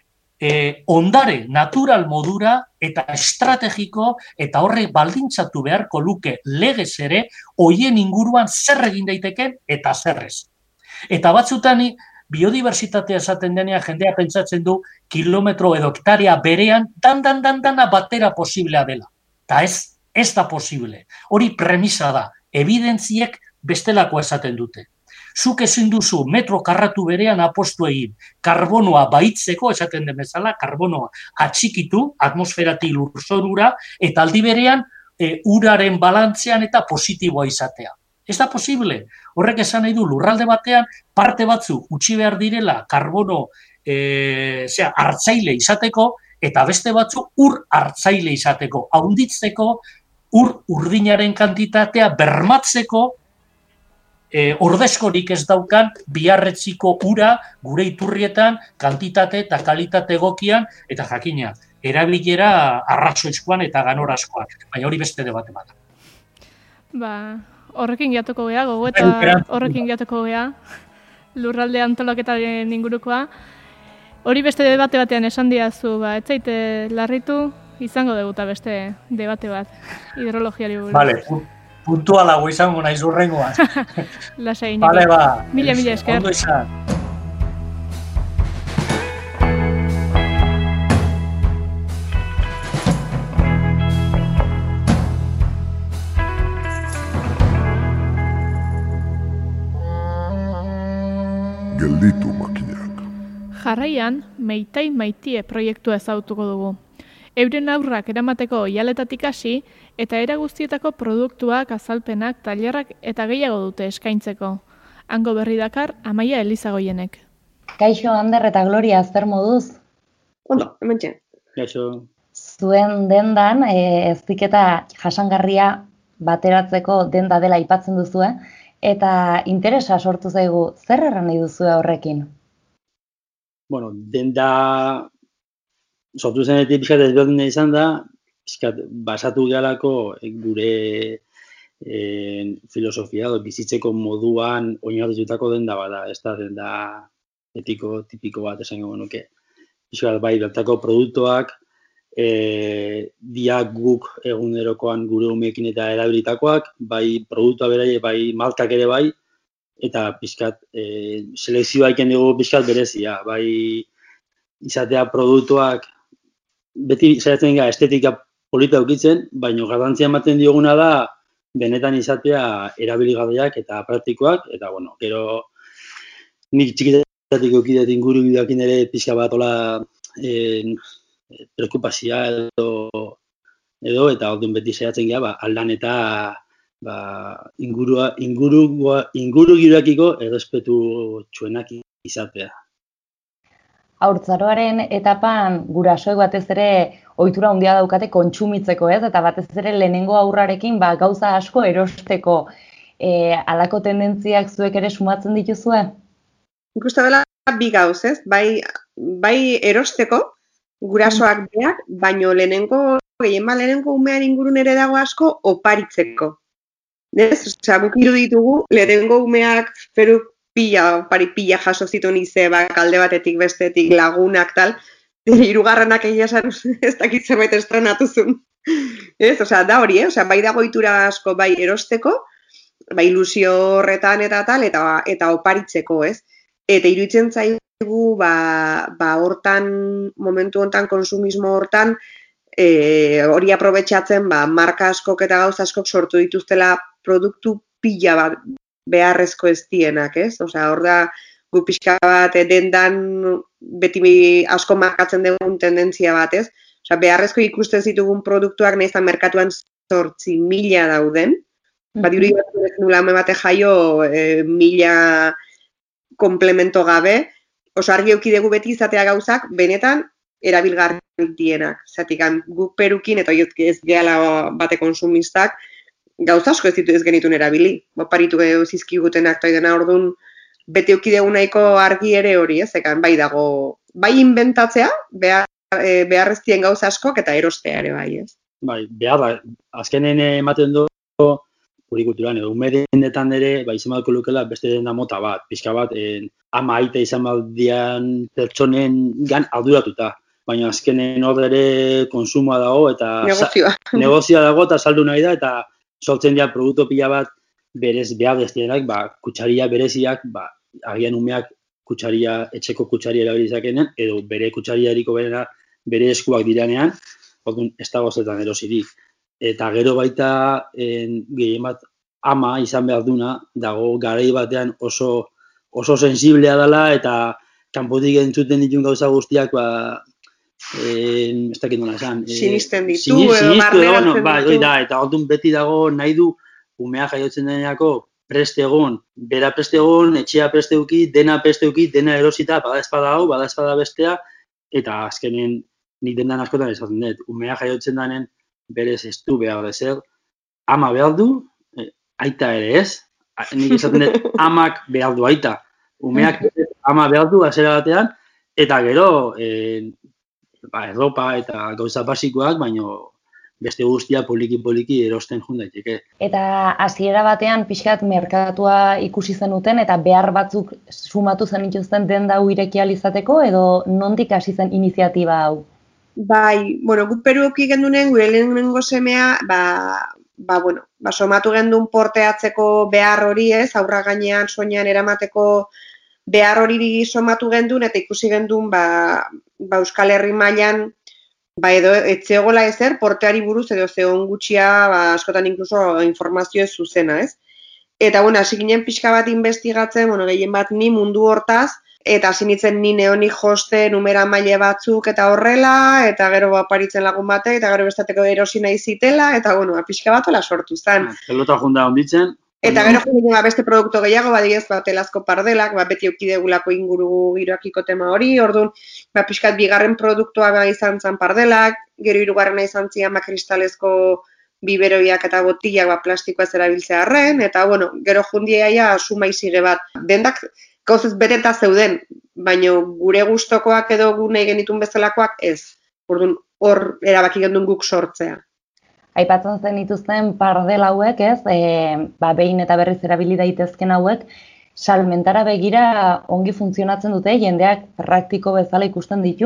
E, ondare natural modura eta estrategiko eta horrek baldintzatu beharko luke legez ere hoien inguruan zer egin daiteken eta zerrez. Eta batzutan biodibertsitatea esaten denean jendea pentsatzen du kilometro edo hektarea berean dan dan dan dana batera posiblea dela. Eta ez, ez da posible. Hori premisa da, evidentziek bestelakoa esaten dute. Zuk ezin duzu metro karratu berean apostu egin, karbonoa baitzeko, esaten den bezala, karbonoa atxikitu, atmosferatik lurzorura, eta aldi berean e, uraren balantzean eta positiboa izatea. Ez da posible. Horrek esan nahi du lurralde batean parte batzu utzi behar direla karbono e, zera, hartzaile izateko, eta beste batzu ur hartzaile izateko, haunditzeko, ur urdinaren kantitatea bermatzeko, E, ordezkorik ez daukan biharretziko ura gure iturrietan kantitate eta kalitate egokian eta jakina, erabilera arratsoizkoan eta ganorazkoan, baina hori beste debate bat. Ba, horrekin gehiatuko gea, gogo eta horrekin gehiatuko gea, lurralde antolaketaren ingurukoa. Hori beste debate batean esan diazu, ba, ez zaite larritu, izango deguta beste debate bat, hidrologiari buruz. Vale, puntualago izango naiz urrengoan. Lasai, Bale, ba. Mila, mila esker. Ondo izan. Gelditu makinak. Jarraian, Meitai Maitie proiektua ezagutuko dugu. Euren aurrak eramateko oihaletatik hasi eta era guztietako produktuak, azalpenak, tailerrak eta gehiago dute eskaintzeko. Hango berri dakar Amaia Elizagoienek. Kaixo, Ander eta Gloria, zer moduz? Ondo, hementxe. Kaixo. Zuen dendan, e, heziketa jasangarria bateratzeko denda dela aipatzen duzu, eta interesa sortu zaigu, zer erran nahi duzu horrekin? Bueno, denda sortu zenetik pixkat ezberdina izan da, pixkat basatu gehalako gure e, filosofia edo bizitzeko moduan oinarritutako denda bada, ez da denda etiko tipiko bat esango nuke. Pixkat bai bertako produktuak, e, diak guk egunerokoan gure umeekin eta erabilitakoak, bai produktua beraie, bai markak ere bai, eta pixkat e, selekzioa iken dugu pixkat berezia, bai izatea produktuak beti saiatzen gara estetika polita eukitzen, baina garrantzia ematen dioguna da benetan izatea erabiligarriak eta praktikoak, eta bueno, gero nik txikitatik eukidet inguru bideakin ere pixka bat ola e, preokupazioa edo, edo eta orduan beti saiatzen gara ba, aldan eta ba, ingurua, inguru, inguru girakiko errespetu txuenak izatea. haurtzaroaren etapan gurasoek batez ere ohitura handia daukate kontsumitzeko, ez? Eta batez ere lehenengo aurrarekin ba, gauza asko erosteko. E, alako tendentziak zuek ere sumatzen dituzue? Ikusten dela bi gauz, ez? Bai, bai erosteko, gurasoak beak, baino lehenengo, gehien ba, lehenengo umean ingurun ere dago asko, oparitzeko. Ez? Osea, guk iruditugu, lehenengo umeak peru pila, opari pila jaso zituen izeba, alde batetik bestetik lagunak tal, hirugarrenak egia esan ez dakit zerbait estrenatu zuen. Ez? Osea, da hori, eh? Osea, bai dago ohitura asko, bai erosteko, ba, ilusio horretan eta tal, eta, eta oparitzeko, ez? Eta iruditzen zaigu, ba, ba hortan, momentu hontan, konsumismo hortan, e, hori aprobetxatzen, ba, marka askok eta gauza askok sortu dituztela produktu pila bat beharrezko ez dienak, ez? Osea, hor da, gu pixka bat dendan beti asko markatzen dugun tendentzia bat, ez? Osea, beharrezko ikusten zitugun produktuak nahiz merkatuan zortzi mila dauden, Bat duri bat nula hame bate jaio e, mila komplemento gabe, oso argi euki dugu beti izatea gauzak, benetan erabilgarri dienak. Zatik, guk perukin, eta ez gehala bate konsumistak, gauza asko ez ditu ez genitun erabili. Paritu gehu zizkigutenak eta idena orduan, beti euki dugu nahiko argi ere hori, ez? Ekan, bai dago, bai inventatzea, behar, e, beharreztien gauza askok, eta erostea ere bai, ez? Bai, behar, azkenen ematen du, purikulturan, edo umerendetan ere, ba, izan badko lukela beste denda mota bat, pixka bat, en, ama aita izan baldian pertsonen gan arduratuta. Baina azkenen hor ere konsumoa dago, eta negozioa. negozioa dago, eta saldu nahi da, eta sortzen dira produktu pila bat berez behar destienak, ba, kutsaria bereziak, ba, agian umeak kutsaria, etxeko kutsaria erabilizakenen, edo bere kutsaria eriko berena, bere eskuak diranean, orduan ez dago zetan erosirik. Eta gero baita gehien bat ama izan behar duna, dago garai batean oso oso sensiblea dela eta kanpotik entzuten ditun gauza guztiak, ba, eh, ez dakit nola esan. Eh, sinisten ditu, edo barneratzen ditu. Ba, da, eta orduan beti dago nahi du umea jaiotzen deneako preste egon, bera preste egon, etxea preste euki, dena preste euki, dena erosita, bada espada hau, bada espada bestea, eta azkenen nik dendan askotan esaten dut, umea jaiotzen denen berez ez du behar dezer, ama behar du, eh, aita ere ez, nik esaten dut amak behar du aita, umeak ama behar du azera batean, eta gero eh, ba, erropa eta gauza basikoak, baino beste guztia poliki-poliki erosten jun daiteke. Eta hasiera batean pixkat merkatua ikusi zenuten eta behar batzuk sumatu zen ituzten denda hau ireki ahal izateko edo nondik hasi zen iniziatiba hau? Bai, bueno, guk Peru euki gendunen, gure lehenengo semea, ba, ba, bueno, ba, somatu gendun porteatzeko behar hori ez, aurra gainean soinean eramateko behar hori somatu gendun, eta ikusi gendun, ba, ba Euskal Herri mailan, ba, edo etzegola ezer, porteari buruz edo zeon gutxia, ba, askotan inkluso informazio ez zuzena, ez? Eta, bueno, hasi ginen pixka bat investigatzen, bueno, gehien bat ni mundu hortaz, eta hasi nintzen ni neonik joste numera maile batzuk eta horrela, eta gero aparitzen lagun batek, eta gero bestateko erosi nahi zitela, eta, bueno, pixka bat ola sortu zen. Pelota junda onditzen. Eta gero jundin beste produktu gehiago, badidez, ba, telazko pardelak, ba, beti eukidegulako inguru giroakiko tema hori, orduan, ba, pixkat bigarren produktua ba, izan zen pardelak, gero hirugarrena izan zian ba, kristalezko biberoiak eta botillak ba, plastikoa zerabiltzearren, eta, bueno, gero jundiaia suma izige bat. Dendak gauzez beteta zeuden, baina gure gustokoak edo gu nahi genitun bezalakoak ez. Orduan, hor erabaki gendun guk sortzea. Aipatzen zen dituzten pardel hauek, ez, e, ba, behin eta berriz erabili daitezken hauek, salmentara begira ongi funtzionatzen dute, jendeak praktiko bezala ikusten ditu?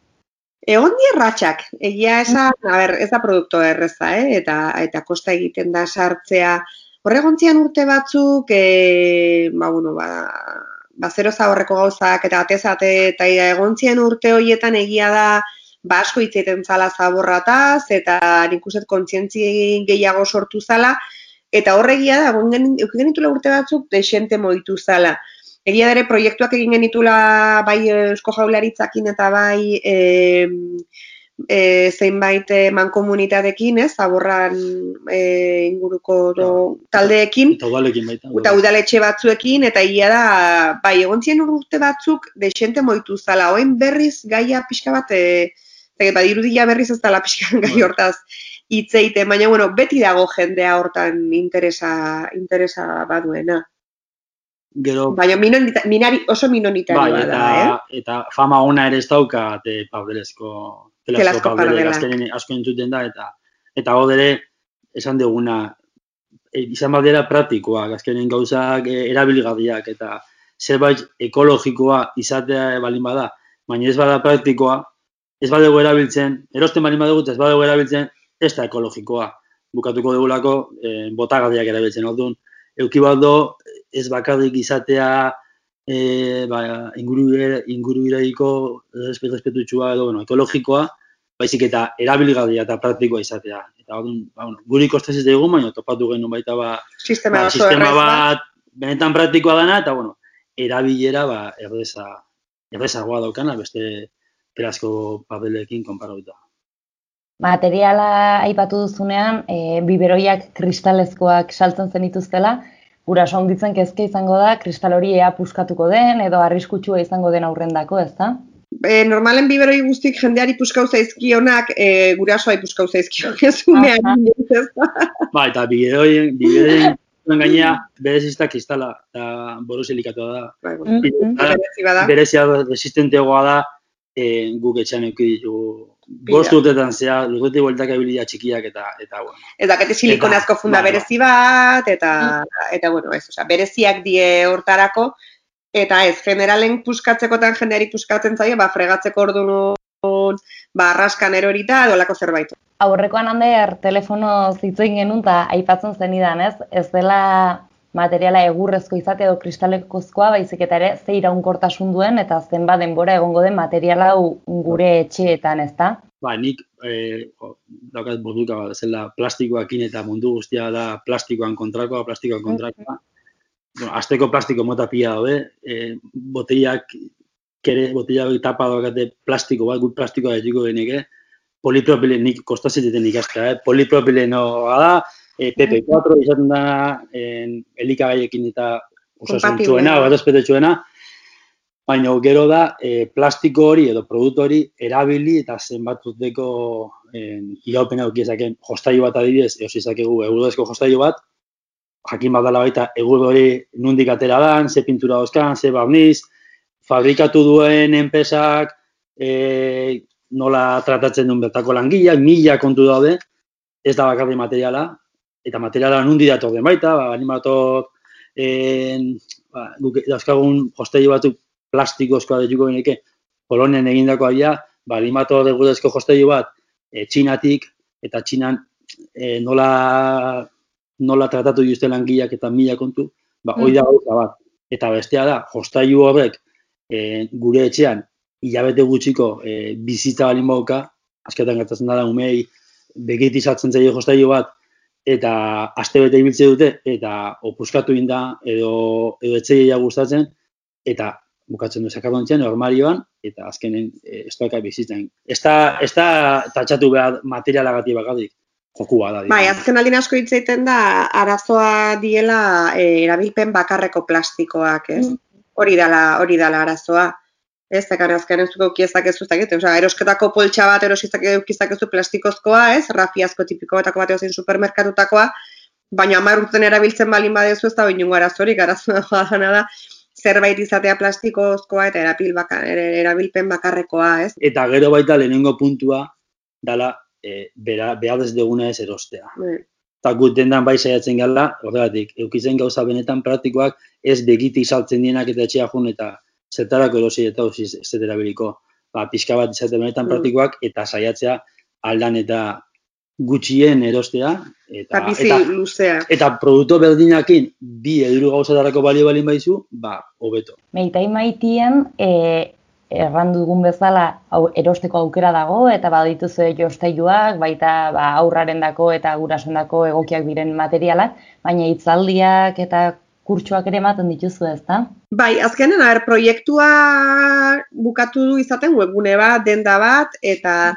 Egon die ratxak, egia esan, a ber, ez da produktu erreza, eh? eta, eta kosta egiten da sartzea. Horregontzian urte batzuk, e, ba, bueno, ba, ba, zeroza horreko gauzak, eta atezate, eta egontzian urte horietan egia da, ba asko hitz egiten zala zaborrataz, eta nik uste kontzientzi gehiago sortu zala, eta horregia da, eukin genitula urte batzuk, desente moitu zala. Egia da ere, proiektuak egin genitula bai Eusko Jaurlaritzakin eta bai e, e, zeinbait e, mankomunitatekin, ez, zaborran e, inguruko do, taldeekin, eta udalekin baita. Eta udaletxe batzuekin, eta egia da, bai, egon ziren urte batzuk, desente moitu zala, oen berriz gaia pixka bat, e, eta badirudia berriz ez dala pixka gai hortaz hitzeite, baina, bueno, beti dago jendea hortan interesa, interesa baduena. Gero, baina minonita, minari, oso minoritarioa bai, eta, da, eh? Eta fama ona ere ez dauka, te Pabdelezko, Telazko Pabdele, azkenen asko entzuten da, eta eta hor ere, esan duguna, e, izan badera praktikoak, azkenen gauzak e, erabiligarriak, eta zerbait ekologikoa izatea balin bada, baina ez bada praktikoa, ez badugu erabiltzen, erosten balin badugu, ez badugu erabiltzen, ez da ekologikoa. Bukatuko dugulako, e, botagarriak erabiltzen, orduan, euki bat do, ez bakarrik izatea e, ba, inguru iraiko respetutxua edo bueno, ekologikoa, baizik eta erabiligarria eta praktikoa izatea. Eta ba, bueno, guri kostaz ez dugu, baina topatu genuen baita ba, sistema, ba, sistema bat benetan praktikoa dana, eta bueno, erabilera ba, erreza, errezagoa daukana, beste Telazko Pabdelekin konparatuta. Materiala aipatu duzunean, e, biberoiak kristalezkoak saltzen zenituztela, guraso handitzen kezke izango da, kristal hori ea puskatuko den, edo arriskutsua izango den aurrendako, ez da? E, normalen biberoi guztik jendeari puskau zaizkionak, e, gurasoai puskau zaizkionak ez umean, ez da? Ba, eta biberoi, biberoi gainea berezizta kristala, eta borosilicatua da. Bai, bueno. Berezia resistenteagoa da, e, guk etxean euki ditugu. Bost urtetan zea, lurretik bueltak abilia txikiak eta, eta bueno. Eta kete silikonazko funda berezi bat, eta, eta bueno, ez, oza, bereziak die hortarako, eta ez, generalen puskatzekotan jendeari puskatzen zaio, ba, fregatzeko orduan, ba, arraskan erorita, edolako zerbait. Aurrekoan Ander, telefono zitzoin genuen, eta aipatzen zenidan, ez? Ez dela materiala egurrezko izate edo kristalekozkoa, baizik eta ere ze iraunkortasun duen eta zenbat denbora egongo den materiala gure etxeetan, ez da? Ba, nik eh, daukat borduka bat, zela plastikoakin eta mundu guztia da plastikoan kontrakoa, plastikoan kontrakoa. Bueno, azteko plastiko mota pila daude, eh, botellak, kere, botellak tapa daukate plastiko bat, gut plastikoa etxiko geneke, polipropileno, nik kostazetetan ikastea, eh? Polipropilenoa da, E, P P cuatro izaten da elikagaiekin eta osasuntzuena, bat espetetxuena, baina gero da e, plastiko hori edo produktu hori erabili eta zenbatuteko iraupena aukizaken jostailu bat adibidez, eos izakegu egurudezko jostailu bat, jakin bat dela baita eguru hori nundik atera dan, ze pintura dauzkan, ze barniz, fabrikatu duen enpresak, e, nola tratatzen duen bertako langileak, mila kontu daude, ez da bakarri materiala, eta materiala nundi dator den baita, ba, animatok, ba, dauzkagun jostailu batzuk plastikozkoa detuko geneke, Polonian egindako aia, ba, animatok degudezko jostailu bat, e, Txinatik, eta Txinan e, nola, nola tratatu dituzte langileak eta mila kontu, ba, hori da gauza bat. Eta bestea da, jostailu horrek e, gure etxean, hilabete gutxiko e, bizitza balin bauka, azketan gertatzen da umei, begitizatzen zaio jostailu bat, eta astebete ibiltze dute, eta opuskatu inda, edo, edo etxeia gustatzen, eta bukatzen du sakardontzean, armarioan, eta azkenen e, ez doaka bizitzen. Ez da, ez da tatxatu behar materialagatik bakarrik, jokua da. Bai, azken aldin asko hitzaiten da, arazoa diela e, erabilpen bakarreko plastikoak, ez? Hori dala, hori dala arazoa. Ez, ekan azken ez dugu eukizak ez duzak, oza, erosketako poltsa bat erosizak eukizak ez du plastikozkoa, ez, rafiazko tipikoetako bat eozin supermerkatutakoa, baina hamar urten erabiltzen balin badezu ez da oinungo arazorik, arazoa joa da, zerbait izatea plastikozkoa eta erapil baka, erabilpen bakarrekoa, ez. Eta gero baita lehenengo puntua dala e, bera, behar ez duguna ez erostea. Eta gut dendan bai saiatzen gala, horregatik, eukitzen gauza benetan praktikoak ez begitik saltzen dienak eta etxea jun eta zertarako erosi eta ez zetera beriko. Ba, pixka bat izaten benetan praktikoak eta saiatzea aldan eta gutxien erostea. Eta, eta bizi luzea. Eta produktu berdinakin bi eduru gauzatarako balio balin baizu, ba, hobeto. Meitai maitien, e, erran dugun bezala au, erosteko aukera dago, eta badituzu jostailuak, baita ba, aurrarendako eta gurasondako egokiak diren materialak, baina hitzaldiak eta kurtsuak ere ematen dituzu, ez da? Bai, azkenen, a ber, proiektua bukatu du izaten webgune bat, denda bat, eta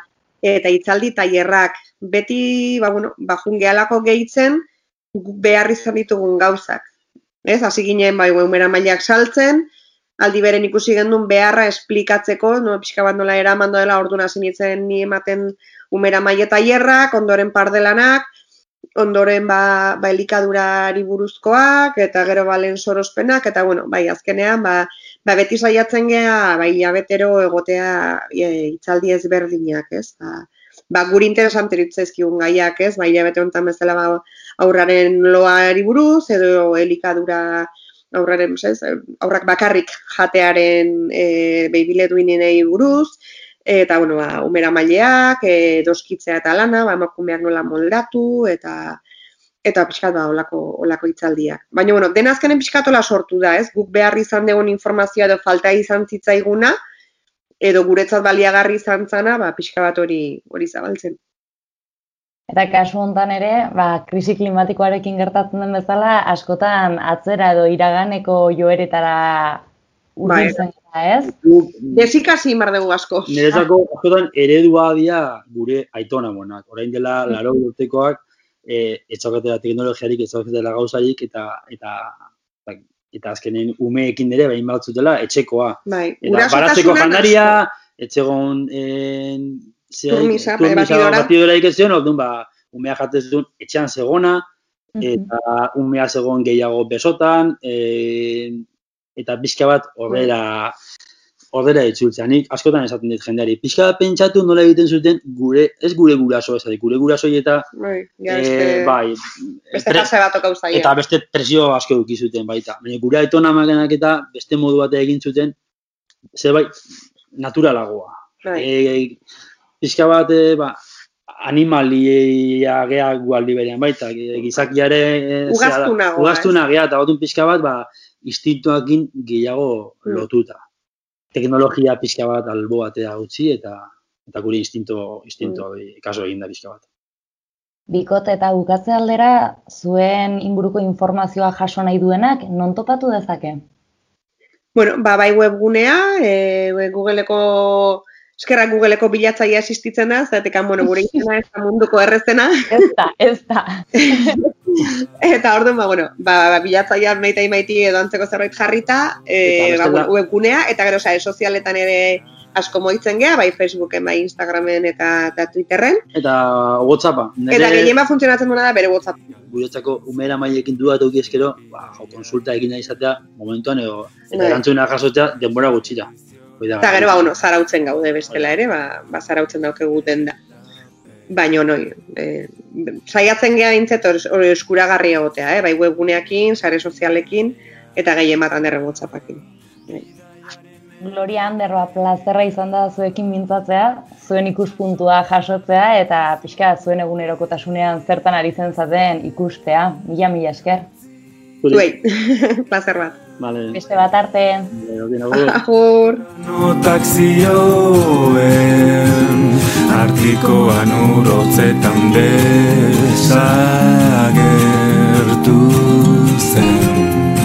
eta hitzaldi tailerrak. Beti, ba, bueno, ba, jungealako gehitzen, guk behar izan ditugun gauzak. Ez, hasi ginen, bai, umera mailak saltzen, aldi beren ikusi gendun beharra esplikatzeko, no, pixka bat nola eraman doela orduan hasi nintzen ni ematen umera maile tailerrak, ondoren pardelanak, ondoren ba, ba elikadurari buruzkoak, eta gero balen sorospenak, eta bueno, bai, azkenean, ba, ba beti saiatzen gea, bai, abetero egotea e, hitzaldi ezberdinak, ez? Ba, ba guri interesante ditzaizkigun gaiak, ez? Bai, abete honetan bezala ba, aurraren loari buruz, edo elikadura aurraren, ez? Aurrak bakarrik jatearen e, beibile duinenei buruz, eta, bueno, ba, umera maileak, e, doskitzea eta lana, ba, emakumeak nola moldatu, eta eta pixkat, ba, olako, olako hitzaldiak. Baina, bueno, dena azkenen pixkatola sortu da, ez? Guk behar izan dugun informazioa edo falta izan zitzaiguna, edo guretzat baliagarri izan zana, ba, pixka bat hori hori zabaltzen. Eta kasu hontan ere, ba, krisi klimatikoarekin gertatzen den bezala, askotan atzera edo iraganeko joeretara urbiltzen gara, ez? Desikasi mar dugu asko. Niretzako, askotan, eredua dia gure aitona monak. Orain dela, laro urtekoak, e, etxokatela teknologiarik, etxokatela gauzarik, eta, eta, eta, eta azkenen umeekin ere, behin batzutela, etxekoa. Bai, eta baratzeko jandaria, etxegon, en, Turmisa, batidora ikezion, orduan, ba, umea jatez duen etxean zegona, eta umea zegoen gehiago besotan, e, eta pixka bat horrela, horrela itzultzea. Nik askotan esaten dit jendeari. Pixka bat pentsatu nola egiten zuten gure, ez gure guraso ez, gure gurasoi eta, bai, ja, beste, e, bai, beste fase bat okau zaia. Eta beste presio asko duki zuten baita. Baina gure aitona magenak eta beste modu batea egin zuten, zerbait naturalagoa. Bai. E, Pixka bat, e, ba, animalia gea gualdi berean baita, gizakiare... Ugaztunagoa. Ugaztunagoa, eta gotun pixka bat, ba, instintuakin gehiago lotuta. Mm. Teknologia pixka bat albo batea utzi, eta eta gure instinto, instinto mm. kaso egin da pixka bat. Bikot eta bukatze aldera, zuen inguruko informazioa jaso nahi duenak, non topatu dezake? Bueno, ba, bai webgunea, e, Googleeko... Eskerrak Googleeko bilatzaia existitzen da, zatekan, bueno, gure izena ez da munduko errezena. Ez da, ez da. Eta orduan, ba, bueno, ba, bilatzaia maita imaiti edo antzeko zerbait jarrita, e, ba, bueno, webgunea, eta gero, sare sozialetan ere asko moitzen gea, bai Facebooken, bai Instagramen eta, eta Twitterren. Eta WhatsAppa. Nere... Eta gehien bat funtzionatzen duena da bere WhatsApp. Guretzako umera mailekin du bat auki eskero, ba, jo, konsulta egin nahi izatea momentuan, edo, eta erantzuna jasotzea denbora gutxira. Eta gero, ba, bueno, zarautzen gaude bestela ere, ba, ba zarautzen dauke guten da. Baina, noi, e, saiatzen geha intzet hori eskuragarri egotea, eh? Bai webguneakin, sare sozialekin, eta gehien bat handerren WhatsAppakin. Gloria Ander, ba, plazerra izan da zuekin mintzatzea, zuen ikuspuntua jasotzea, eta pixka zuen egunerokotasunean zertan ari zen zaten ikustea. Mila, mila esker. Zuei, plazer bat. Vale. Beste bat arte. Agur. Notak zioen, artikoan urotzetan desagertu zen.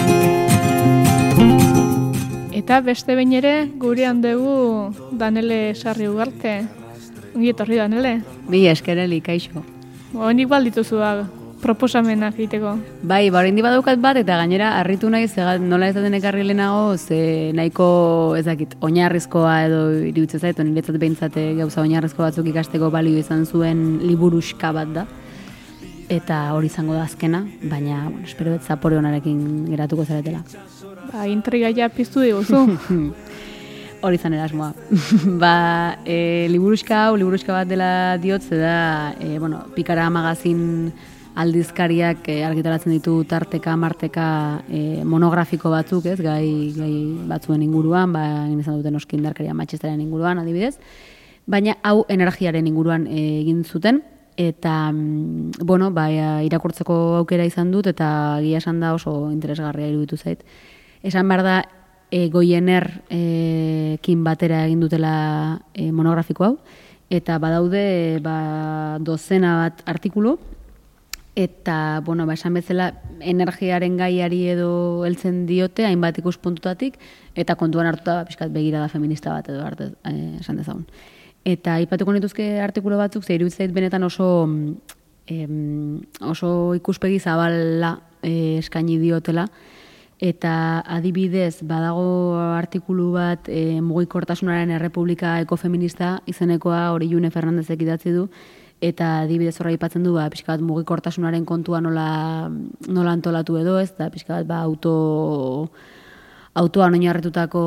Eta beste behin ere, gure handegu Danele Sarri Ugarte. Ongi etorri, Danele. Bi eskereli, kaixo. Honik baldituzu da. Proposamenak egiteko. Bai, ba, oraindik badaukat bat, eta gainera harritu nahi, ze nola ez daten ekarri lehenago, ze nahiko, ez dakit, oinarrizkoa edo iruditzen zait, niretzat behintzate gauza oinarrizko batzuk ikasteko balio izan zuen liburuska bat da. Eta hori izango da azkena, baina, bueno, espero bet zapore honarekin geratuko zaretela. Ba, intrigaia piztu diguzu. Hori izan erasmoa. Ba, e, liburuska hau, liburuska bat dela diotze da, e, bueno, Pikara magazin aldizkariak e, argitaratzen ditu tarteka, marteka e, monografiko batzuk, ez, gai, gai batzuen inguruan, ba, egin izan duten oski indarkeria matxestaren inguruan, adibidez. Baina hau energiaren inguruan e, egin zuten, eta, mm, bueno, ba, irakurtzeko aukera izan dut, eta egia esan da oso interesgarria iruditu zait. Esan behar da, e, Goiener e, kin batera egin dutela e, monografiko hau, eta badaude ba, dozena bat artikulu, eta, bueno, ba, esan bezala, energiaren gaiari edo heltzen diote, hainbat ikuspuntutatik, eta kontuan hartuta, ba, pixkat begirada feminista bat edo arte, eh, esan dezagun. Eta aipatuko nituzke artikulu batzuk, ze iruditzen zait benetan oso em, oso ikuspegi zabala eh, eskaini diotela. Eta adibidez, badago artikulu bat e, mugikortasunaren errepublika ekofeminista izenekoa hori June Fernandezek idatzi du, eta adibidez horra aipatzen du, ba, pixka bat mugikortasunaren kontua nola, nola antolatu edo ez, eta pixka bat ba, auto, autoan oinarritutako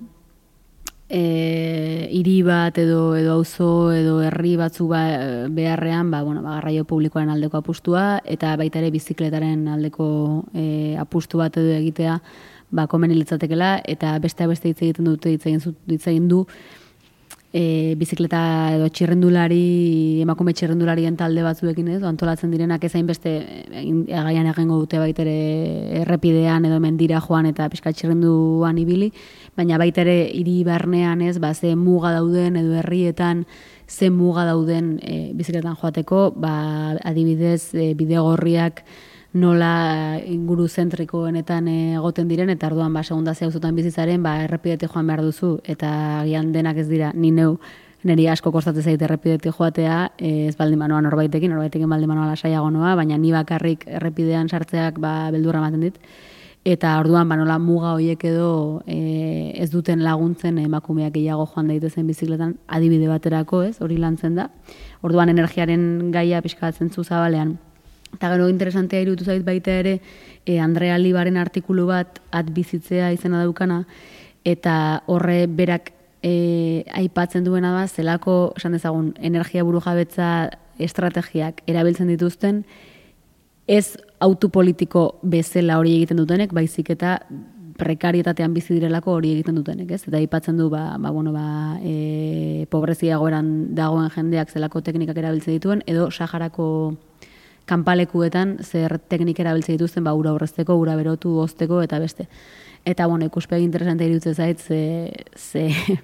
e, hiri bat edo edo auzo edo herri batzu ba, beharrean ba, bueno, ba, garraio publikoaren aldeko apustua eta baita ere bizikletaren aldeko e, apustu bat edo egitea ba, komeni litzatekela eta beste beste hitz egiten dute hitz egin du e, bizikleta edo txirrendulari, emakume txirrendularien talde batzuekin ez, antolatzen direnak ezain beste agaian egingo dute baita ere errepidean edo mendira joan eta pixka txirrenduan ibili, baina baita ere hiri barnean ez, ba, ze muga dauden edo herrietan ze muga dauden e, bizikletan joateko, ba, adibidez e, bidegorriak nola inguru zentrikoenetan egoten diren, eta orduan ba, segundazio auzotan bizitzaren, ba, errepidete joan behar duzu, eta agian denak ez dira, ni neu, niri asko kostatzen zait errepidete joatea, ez baldin banoa norbaitekin, norbaitekin baldin banoa lasaiago noa, baina ni bakarrik errepidean sartzeak ba, beldurra ematen dit. Eta orduan ba, nola muga horiek edo e, ez duten laguntzen emakumeak gehiago joan daitezen bizikletan adibide baterako, ez, hori lantzen da. Orduan energiaren gaia pixkatzen zu zabalean. Eta gero interesantea iruditu zait baita ere e, Andrea Libaren artikulu bat at bizitzea izena daukana, eta horre berak e, aipatzen duena da, zelako, esan dezagun, energia burujabetza estrategiak erabiltzen dituzten, ez autopolitiko bezala hori egiten dutenek, baizik eta prekarietatean bizi direlako hori egiten dutenek, ez? Eta aipatzen du, ba, ba, bueno, ba, e, pobrezia egoeran dagoen jendeak zelako teknikak erabiltzen dituen, edo Saharako kanpalekuetan zer teknik erabiltzen dituzten, ba, ura horrezteko, ura berotu, hozteko, eta beste. Eta, bueno, ikuspegi interesante iruditzen zait, ze, ze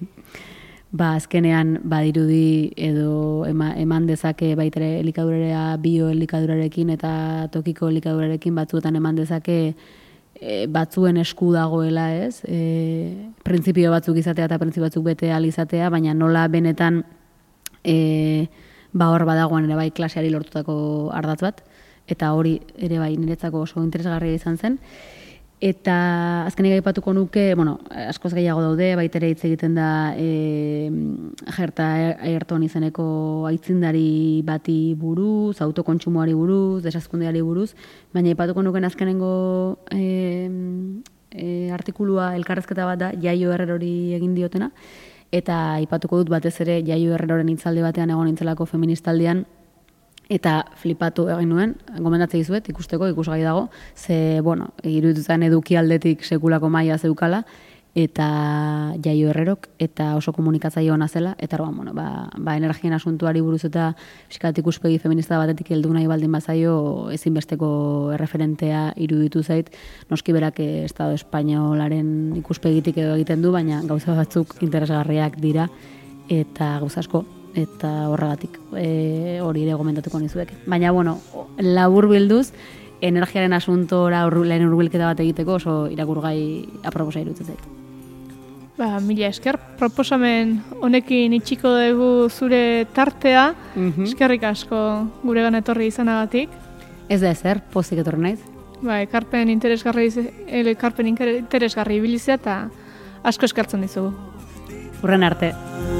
ba, azkenean badirudi edo ema, eman dezake baitere elikadurarea bioelikadurarekin eta tokiko elikadurarekin batzuetan eman dezake e, batzuen esku dagoela, ez? E, printzipio batzuk izatea eta printzipio batzuk bete ahal izatea, baina nola benetan e, ba hor badagoan ere bai klaseari lortutako ardatz bat, eta hori ere bai niretzako oso interesgarria izan zen. Eta azkenik aipatuko nuke, bueno, askoz gehiago daude, baita ere hitz egiten da e, Gerta Ayrton izeneko aitzindari bati buruz, autokontsumoari buruz, desazkundeari buruz, baina aipatuko nuken azkenengo e, e, artikulua elkarrezketa bat da, Jaio Herrerori egin diotena, eta aipatuko dut batez ere Jaio Herreroren hitzaldi batean egon nintzelako feministaldian, eta flipatu egin nuen, gomendatzen dizuet, ikusteko, ikusgai dago, ze, bueno, iruditzen eduki aldetik sekulako maila zeukala, eta Jaio Herrerok, eta oso komunikatzaile ona zela, eta orduan, bueno, ba, ba energien asuntuari buruz eta fiskat ikuspegi feminista batetik heldu nahi baldin bazaio ezinbesteko erreferentea iruditu zait, noski berak Estado Espainolaren ikuspegitik edo egiten du, baina gauza batzuk interesgarriak dira, eta gauza asko, eta horregatik e, hori ere gomentatuko nizuek. Baina, bueno, labur bilduz, energiaren asuntora lehen hurbilketa bat egiteko oso irakurgai aproposa iruditzen zait. Ba, mila esker, proposamen honekin itxiko dugu zure tartea, mm-hmm. Eskerrik asko guregan etorri izanagatik. Ez da ezer, pozik etorri naiz. Ba, ekarpen interesgarri, ekarpen interesgarri ibilizea eta asko eskertzen dizugu. Hurren arte.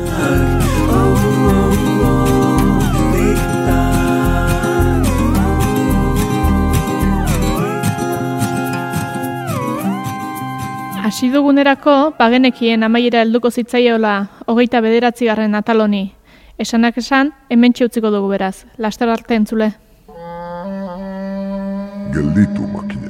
Hasi dugunerako, bagenekien amaiera helduko zitzaiola hogeita bederatzigarren atal honi. Esanak esan, hementxe utziko dugu beraz. Laster arte entzule. Gelditu makina.